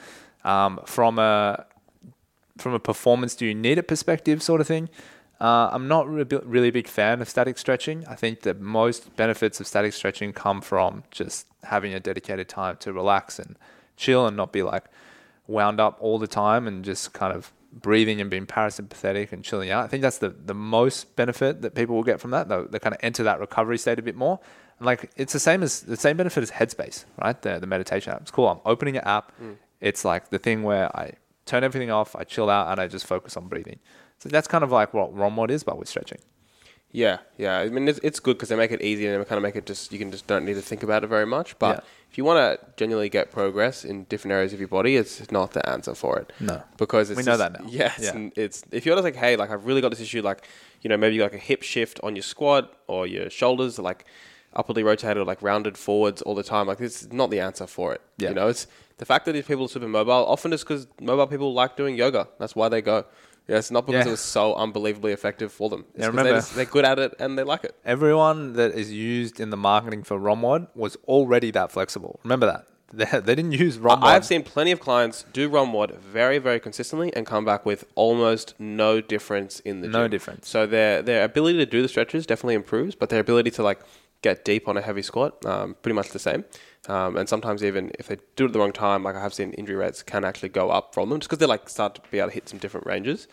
From a performance, do you need it perspective sort of thing, I'm not really a big fan of static stretching. I think that most benefits of static stretching come from just having a dedicated time to relax and chill and not be like wound up all the time and just kind of breathing and being parasympathetic and chilling out. I think that's the most benefit that people will get from that. They kind of enter that recovery state a bit more. And like it's the same benefit as Headspace, right? The meditation app. It's cool. I'm opening an app. It's like the thing where I turn everything off, I chill out, and I just focus on breathing. So that's kind of like what ROMWOD is, but with stretching. Yeah. I mean, it's good because they make it easy and they kind of make it just, you can just don't need to think about it very much. But if you want to genuinely get progress in different areas of your body, it's not the answer for it. No. Because we know that now. It's if you're just like, hey, like I've really got this issue, like, you know, maybe like a hip shift on your squat or your shoulders are like upwardly rotated or like rounded forwards all the time. Like this is not the answer for it. Yeah. You know, it's the fact that these people are super mobile, often it's because mobile people like doing yoga. That's why they go. Yeah, it's not because it was so unbelievably effective for them. It's remember, they're good at it and they like it. Everyone that is used in the marketing for ROMWOD was already that flexible. Remember that. They didn't use ROMWOD. I have seen plenty of clients do ROMWOD very, very consistently and come back with almost no difference in the gym. No difference. So their ability to do the stretches definitely improves, but their ability to like get deep on a heavy squat, pretty much the same. And sometimes even if they do it at the wrong time, like I have seen injury rates can actually go up from them just because they like start to be able to hit some different ranges.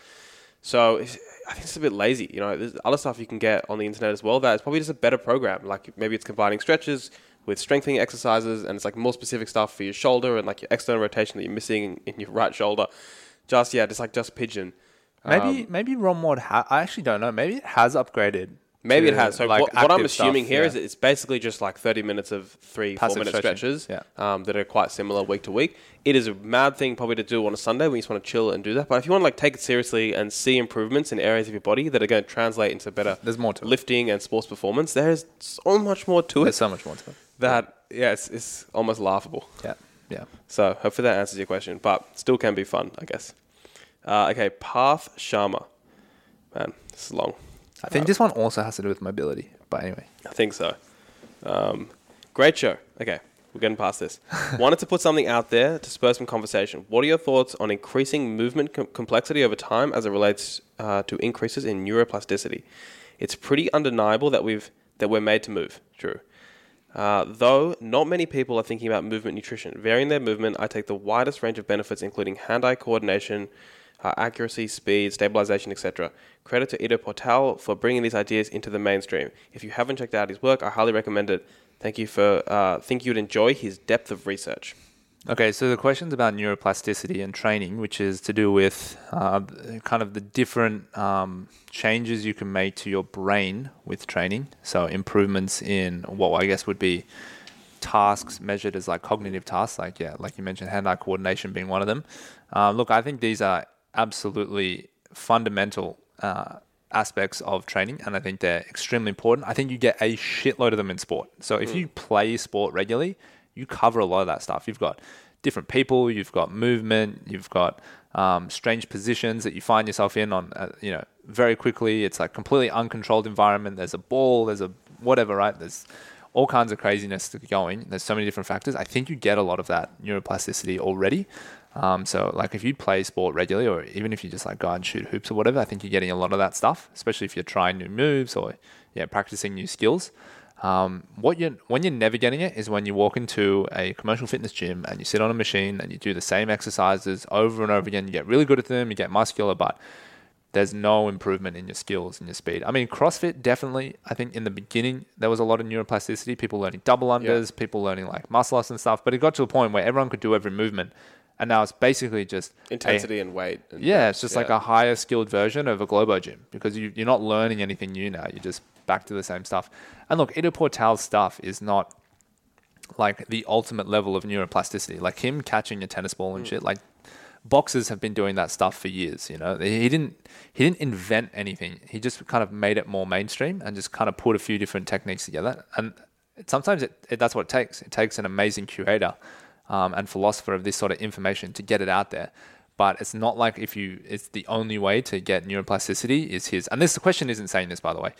So I think it's a bit lazy. You know, there's other stuff you can get on the internet as well that is probably just a better program. Like maybe it's combining stretches with strengthening exercises and it's like more specific stuff for your shoulder and like your external rotation that you're missing in your right shoulder. Just pigeon. Maybe ROMWOD, I actually don't know. Maybe it has upgraded. Maybe it has. So like what I'm assuming stuff, here is it's basically just like 30 minutes of 3-4 minute stretches that are quite similar week to week. It is a mad thing probably to do on a Sunday when you just want to chill and do that. But if you want to like take it seriously and see improvements in areas of your body that are going to translate into better There's more to lifting and sports performance, there's so much more to it. There's so much more to it. That, it's almost laughable. Yeah. So hopefully that answers your question, but still can be fun, I guess. Okay, Parth Sharma. Man, this is long. I think this one also has to do with mobility, but anyway. I think so. Great show. Okay, we're getting past this. Wanted to put something out there to spur some conversation. What are your thoughts on increasing movement complexity over time as it relates to increases in neuroplasticity? It's pretty undeniable that we're made to move. True. Though not many people are thinking about movement nutrition. Varying their movement, I take the widest range of benefits, including hand-eye coordination, accuracy, speed, stabilization, etc. Credit to Ido Portal for bringing these ideas into the mainstream. If you haven't checked out his work, I highly recommend it. Think you'd enjoy his depth of research. Okay, so the question's about neuroplasticity and training, which is to do with kind of the different changes you can make to your brain with training. So improvements in what I guess would be tasks measured as like cognitive tasks, like you mentioned, hand-eye coordination being one of them. Look, I think these are absolutely fundamental aspects of training, and I think they're extremely important. I think you get a shitload of them in sport. So if you play sport regularly, you cover a lot of that stuff. You've got different people, you've got movement, you've got strange positions that you find yourself in on, very quickly. It's like completely uncontrolled environment. There's a ball, there's a whatever, right? There's all kinds of craziness going. There's so many different factors. I think you get a lot of that neuroplasticity already. So like if you play sport regularly, or even if you just like go out and shoot hoops or whatever, I think you're getting a lot of that stuff, especially if you're trying new moves or practicing new skills. When you're never getting it is when you walk into a commercial fitness gym and you sit on a machine and you do the same exercises over and over again. You get really good at them, you get muscular, but there's no improvement in your skills and your speed. I mean, CrossFit definitely, I think in the beginning, there was a lot of neuroplasticity, people learning double unders, people learning like muscle ups and stuff, but it got to a point where everyone could do every movement. And now it's basically just intensity and weight. And it's just like a higher skilled version of a Globo gym, because you're not learning anything new now. You're just back to the same stuff. And look, Ido Portal's stuff is not like the ultimate level of neuroplasticity. Like him catching a tennis ball and shit, like boxers have been doing that stuff for years. You know, he didn't invent anything. He just kind of made it more mainstream and just kind of put a few different techniques together. And sometimes that's what it takes. It takes an amazing curator and philosopher of this sort of information to get it out there. But it's not like it's the only way to get neuroplasticity is his. And the question isn't saying this, by the way.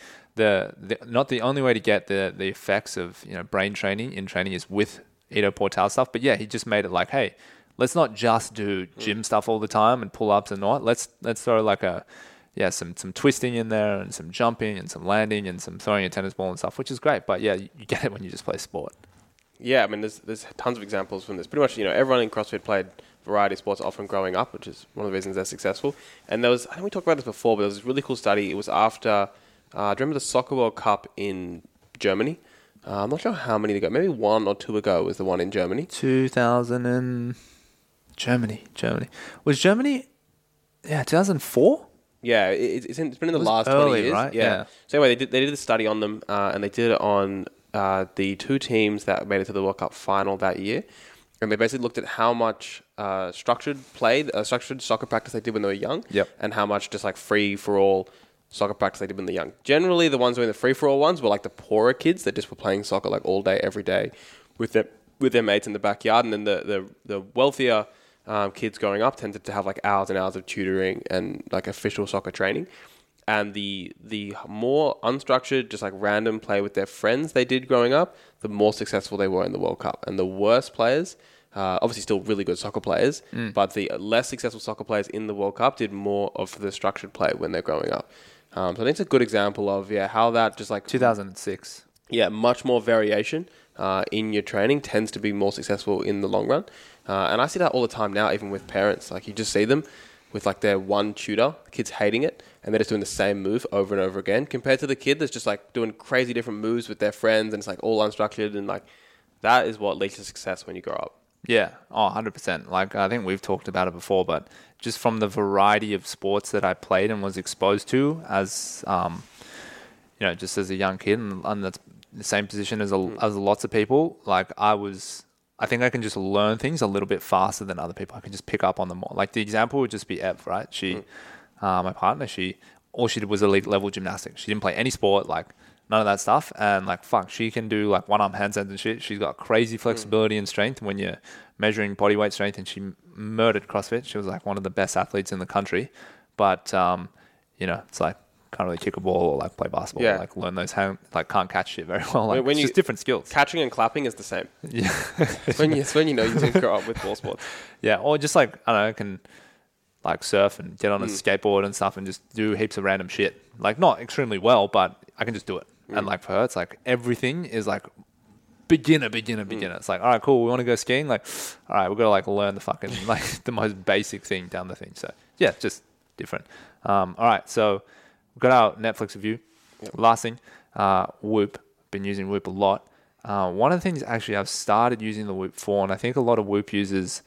Not the only way to get the effects of brain training in training is with Ido Portal stuff. But he just made it like, hey, let's not just do gym stuff all the time and pull ups and all. Let's throw like some twisting in there and some jumping and some landing and some throwing a tennis ball and stuff, which is great. But you get it when you just play sport. Yeah, I mean, there's tons of examples from this. Pretty much, everyone in CrossFit played variety sports often growing up, which is one of the reasons they're successful. And there was, I think we talked about this before, but there was this really cool study. It was after, do you remember the Soccer World Cup in Germany? I'm not sure how many ago. Maybe 1 or 2 ago was the one in Germany. 2000 and... Germany. Was Germany... Yeah, 2004? Yeah, it's been in the last early, 20 years. Right? Yeah. So anyway, they did a study on them, and they did it on the 2 teams that made it to the World Cup final that year. And they basically looked at how much structured soccer practice they did when they were young, and how much just like free-for-all soccer practice they did when they're young. Generally, the ones doing the free-for-all ones were like the poorer kids that just were playing soccer like all day, every day with their mates in the backyard. And then the wealthier kids growing up tended to have like hours and hours of tutoring and like official soccer training. And the more unstructured, just like random play with their friends they did growing up, the more successful they were in the World Cup. And the worst players, obviously still really good soccer players, but the less successful soccer players in the World Cup did more of the structured play when they're growing up. So I think it's a good example of how that just like 2006. Yeah, much more variation in your training tends to be more successful in the long run. And I see that all the time now, even with parents. Like you just see them with like their one tutor, kids hating it, and they're just doing the same move over and over again, compared to the kid that's just like doing crazy different moves with their friends, and it's like all unstructured, and like that is what leads to success when you grow up. Yeah, 100%. Like I think we've talked about it before, but just from the variety of sports that I played and was exposed to as, just as a young kid, and that's the same position as lots of people. Like I think I can just learn things a little bit faster than other people. I can just pick up on them more. Like the example would just be Ev, right? She, my partner, all she did was elite level gymnastics. She didn't play any sport, like none of that stuff. And like, she can do like one arm handstands and shit. She's got crazy flexibility and strength when you're measuring body weight strength, and she murdered CrossFit. She was like one of the best athletes in the country. But, it's like, can't really kick a ball or like play basketball, or like learn those can't catch shit very well. Like, it's just different skills. Catching and clapping is the same. Yeah. It's when you didn't grow up with ball sports. Yeah, or just like, I don't know, can like surf and get on a skateboard and stuff and just do heaps of random shit. Like not extremely well, but I can just do it. And like for her, it's like everything is like beginner. It's like, all right, cool, we want to go skiing. Like, all right, we've got to like learn the fucking like the most basic thing down the thing. So yeah, just different. All right, so we've got our Netflix review. Last thing, Whoop. Been using Whoop a lot. One of the things actually I've started using the Whoop for, and I think a lot of Whoop users,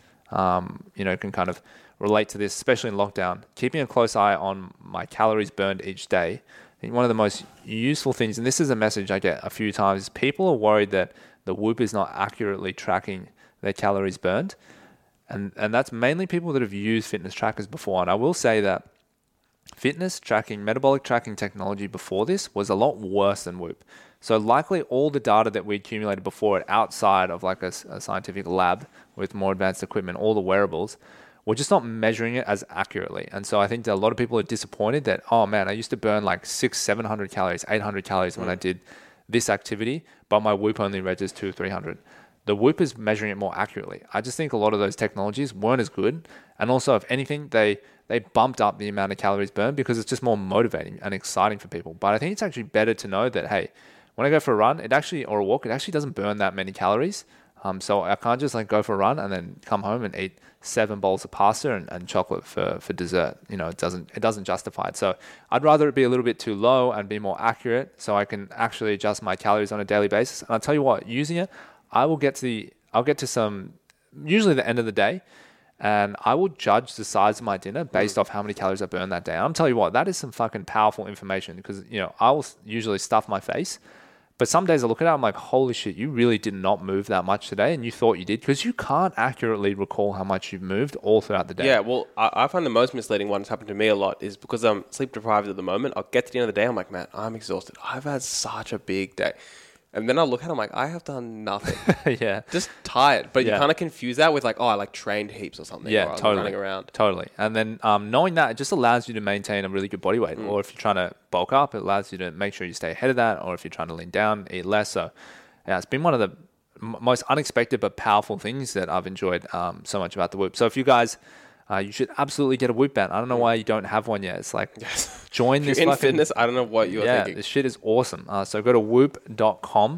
can kind of relate to this, especially in lockdown, keeping a close eye on my calories burned each day. I think one of the most useful things, and this is a message I get a few times, is people are worried that the Whoop is not accurately tracking their calories burned. And that's mainly people that have used fitness trackers before. And I will say that fitness tracking, metabolic tracking technology before this was a lot worse than Whoop. So likely all the data that we accumulated before it outside of like a scientific lab with more advanced equipment, all the wearables, we're just not measuring it as accurately. And so I think that a lot of people are disappointed that, oh man, I used to burn like 600-700 calories, 800 calories when I did this activity, but my Whoop only registers 200-300. The Whoop is measuring it more accurately. I just think a lot of those technologies weren't as good. And also, if anything, they bumped up the amount of calories burned because it's just more motivating and exciting for people. But I think it's actually better to know that, hey, when I go for a run, or a walk, it actually doesn't burn that many calories. So I can't just like go for a run and then come home and eat 7 bowls of pasta and chocolate for dessert. It doesn't justify it. So I'd rather it be a little bit too low and be more accurate so I can actually adjust my calories on a daily basis. And I'll tell you what, using it, I'll get to some, usually the end of the day, and I will judge the size of my dinner based off how many calories I burn that day. I'm telling you what, that is some fucking powerful information because, I will usually stuff my face. But some days I look at it, I'm like, holy shit, you really did not move that much today, and you thought you did, because you can't accurately recall how much you've moved all throughout the day. Yeah, well, I find the most misleading one that's happened to me a lot is because I'm sleep deprived at the moment, I'll get to the end of the day, I'm like, man, I'm exhausted. I've had such a big day. And then I'll look at it, I'm like, I have done nothing. Yeah. Just tired. But you kind of confuse that with like, oh, I like trained heaps or something. Yeah, or totally. Running around. Totally. And then knowing that, it just allows you to maintain a really good body weight. Or if you're trying to bulk up, it allows you to make sure you stay ahead of that. Or if you're trying to lean down, eat less. So yeah, it's been one of the most unexpected but powerful things that I've enjoyed so much about the Whoop. So if you guys... you should absolutely get a Whoop band. I don't know why you don't have one yet. It's like, join this in fitness, I don't know what you're thinking. This shit is awesome. So go to whoop.com.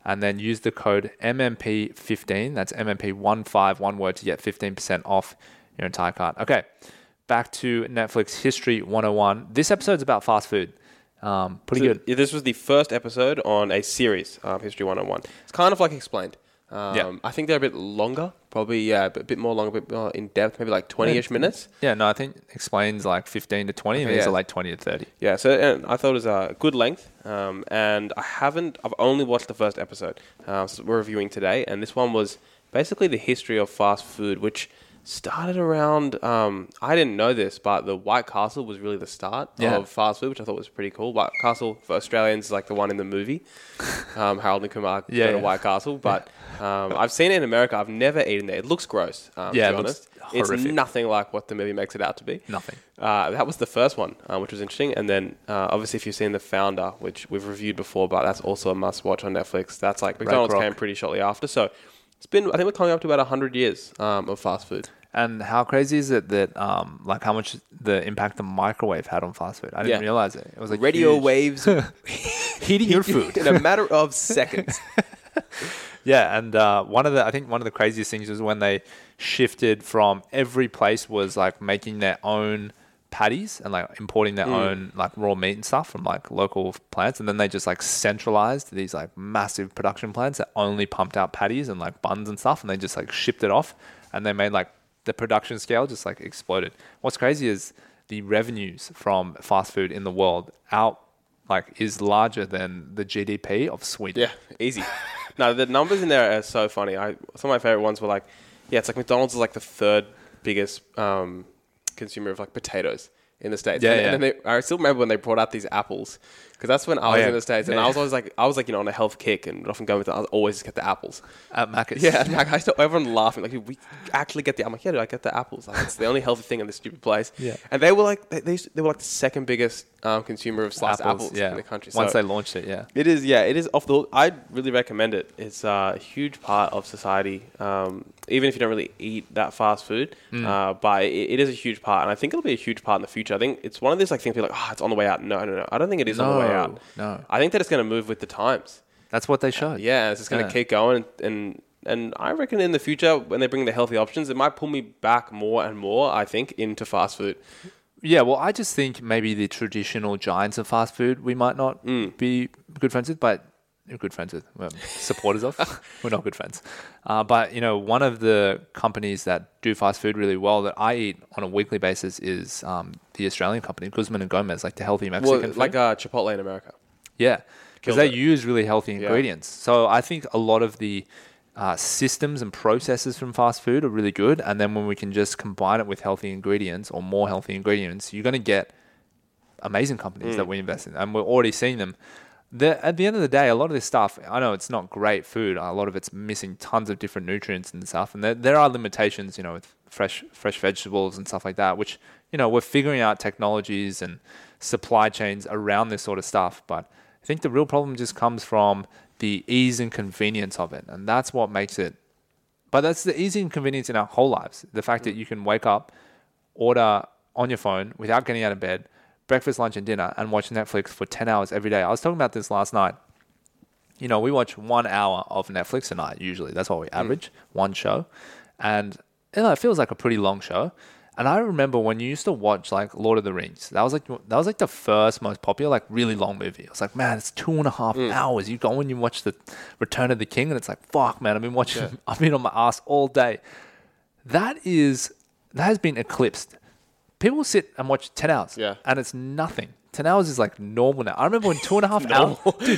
and then use the code MMP15. That's MMP15, one word, to get 15% off your entire cart. Okay, back to Netflix History 101. This episode's about fast food. Pretty good. Yeah, this was the first episode on a series, History 101. It's kind of like Explained. I think they're a bit longer, probably, a bit more longer, a bit more in depth, maybe like 20-ish minutes. Yeah, no, I think Explains like 15 to 20, and these are like 20 to 30. Yeah, so and I thought it was a good length, and I've only watched the first episode, so we're reviewing today, and this one was basically the history of fast food, which started around, I didn't know this, but the White Castle was really the start of fast food, which I thought was pretty cool. White Castle, for Australians, is like the one in the movie. Harold and Kumar go to White Castle. But I've seen it in America. I've never eaten there. It looks gross, to be honest. It's nothing like what the movie makes it out to be. Nothing. That was the first one, which was interesting. And then, obviously, if you've seen The Founder, which we've reviewed before, but that's also a must-watch on Netflix. That's like, McDonald's came pretty shortly after. So it's been, I think we're coming up to about 100 years of fast food. And how crazy is it that, like, how much the impact the microwave had on fast food? I didn't realize it. It was like radio waves heating your food in a matter of seconds. Yeah, and one of the craziest things was when they shifted from every place was like making their own patties and like importing their own like raw meat and stuff from like local plants, and then they just like centralized these like massive production plants that only pumped out patties and like buns and stuff, and they just like shipped it off, and they made like the production scale just like exploded. What's crazy is the revenues from fast food in the world is larger than the GDP of Sweden. Yeah, easy. No, the numbers in there are so funny. Some of my favorite ones were like, it's like McDonald's is like the third biggest consumer of like potatoes in the States. And then I still remember when they brought out these apples, because that's when I was in the States, and I was always like, on a health kick, and often going with it, I always get the apples. At Macca's. Yeah, at Macca's. I saw everyone laughing, like, we actually get I'm like, yeah, dude, I get the apples. Like, it's the only healthy thing in this stupid place. Yeah. And they were like, they were like the second biggest consumer of sliced apples in the country. Once they launched it, It is off the hook. I'd really recommend it. It's a huge part of society, even if you don't really eat that fast food, but it is a huge part, and I think it'll be a huge part in the future. I think it's one of these like things people are like, it's on the way out. No. I don't think it is on the way out. No. I think that it's going to move with the times. That's what they showed. Yeah, it's just going to keep going, and I reckon in the future, when they bring the healthy options, it might pull me back more and more, I think, into fast food. Yeah, well, I just think maybe the traditional giants of fast food we might not be good friends with, but we're good friends with, supporters of. We're not good friends. But, one of the companies that do fast food really well that I eat on a weekly basis is the Australian company, Guzman and Gomez, like the healthy Mexican food. Like Chipotle in America. Yeah, because they use really healthy ingredients. So I think a lot of the systems and processes from fast food are really good, and then when we can just combine it with healthy ingredients or more healthy ingredients, you're going to get amazing companies that we invest in, and we're already seeing them. At the end of the day, a lot of this stuff, I know it's not great food. A lot of it's missing tons of different nutrients and stuff, and there are limitations, with fresh vegetables and stuff like that, which we're figuring out technologies and supply chains around this sort of stuff. But I think the real problem just comes from the ease and convenience of it, and that's what makes it. But that's the easy and convenience in our whole lives. The fact that you can wake up, order on your phone without getting out of bed, breakfast, lunch, and dinner, and watch Netflix for 10 hours every day. I was talking about this last night. We watch 1 hour of Netflix a night usually. That's what we average, one show, and it feels like a pretty long show. And I remember when you used to watch like Lord of the Rings, that was like the first most popular, like really long movie. I was like, man, it's 2.5 hours. You go and you watch the Return of the King, and it's like, fuck, man, I've been on my ass all day. That has been eclipsed. People sit and watch 10 hours, and it's nothing. 10 hours is like normal now. I remember when 2.5 hours, dude,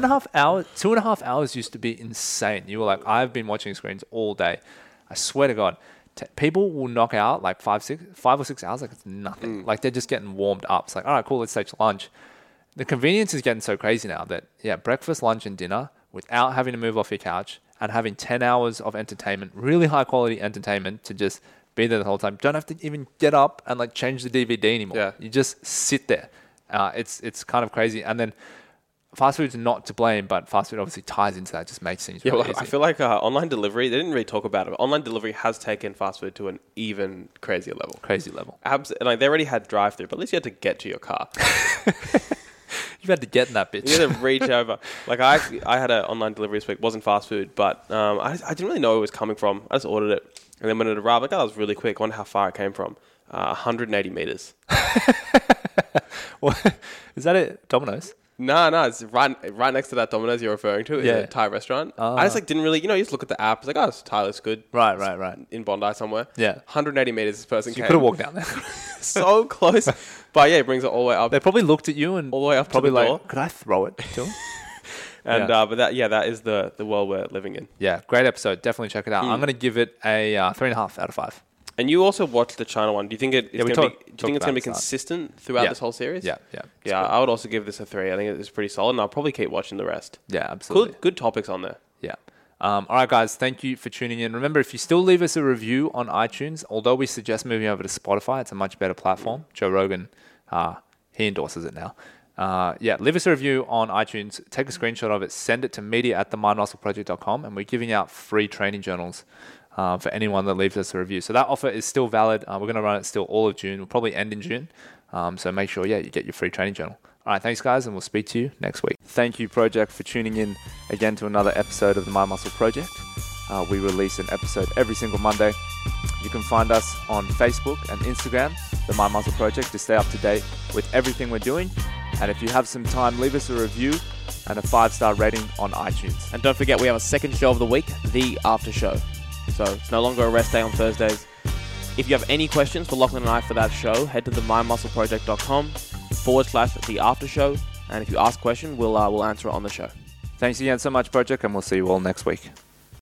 2.5 hours used to be insane. You were like, I've been watching screens all day. I swear to God. People will knock out like 5 or 6 hours like it's nothing. Like they're just getting warmed up. It's like, all right, cool, let's take lunch. The convenience is getting so crazy now that, breakfast, lunch, and dinner without having to move off your couch and having 10 hours of entertainment, really high quality entertainment to just be there the whole time. Don't have to even get up and like change the DVD anymore. Yeah. You just sit there. It's kind of crazy. And then fast food's not to blame, but fast food obviously ties into that, just makes things really easy. I feel like online delivery, they didn't really talk about it, but online delivery has taken fast food to an even crazier level. Crazy level. Like they already had drive-through, but at least you had to get to your car. You had to get in that bitch. You had to reach over. Like I had an online delivery this week. It wasn't fast food, but I didn't really know where it was coming from. I just ordered it. And then when it arrived, like, oh, that was really quick. I wonder how far it came from. 180 meters. What? Is that it? Domino's? No, it's right next to that Domino's you're referring to. Is a Thai restaurant. I just didn't really, you just look at the app. It's like, oh, Thai looks good. Right. In Bondi somewhere. Yeah. 180 meters this person So you came. could have walked down there. So close. But yeah, it brings it all the way up. They probably looked at you and all the way up probably to the door. like, could I throw it to him? And but that is the world we're living in. Yeah, great episode. Definitely check it out. I'm going to give it a 3.5 out of 5. And you also watched the China one. Do you think it's going to be it consistent throughout this whole series? Yeah. I would also give this a 3. I think it's pretty solid, and I'll probably keep watching the rest. Yeah, absolutely. Good topics on there. Yeah. All right, guys. Thank you for tuning in. Remember, if you still leave us a review on iTunes, although we suggest moving over to Spotify, it's a much better platform. Joe Rogan, he endorses it now. Leave us a review on iTunes. Take a screenshot of it. Send it to media@themindmuscleproject.com, and we're giving out free training journals for anyone that leaves us a review. So that offer is still valid. We're going to run it still all of June. We'll probably end in June. So make sure, you get your free training journal. All right, thanks, guys, and we'll speak to you next week. Thank you, Project, for tuning in again to another episode of the Mind Muscle Project. We release an episode every single Monday. You can find us on Facebook and Instagram, the Mind Muscle Project, to stay up to date with everything we're doing. And if you have some time, leave us a review and a 5-star rating on iTunes. And don't forget, we have a second show of the week, The After Show. So it's no longer a rest day on Thursdays. If you have any questions for Lachlan and I for that show, head to themindmuscleproject.com/The After Show. And if you ask a question, we'll answer it on the show. Thanks again so much, Project, and we'll see you all next week.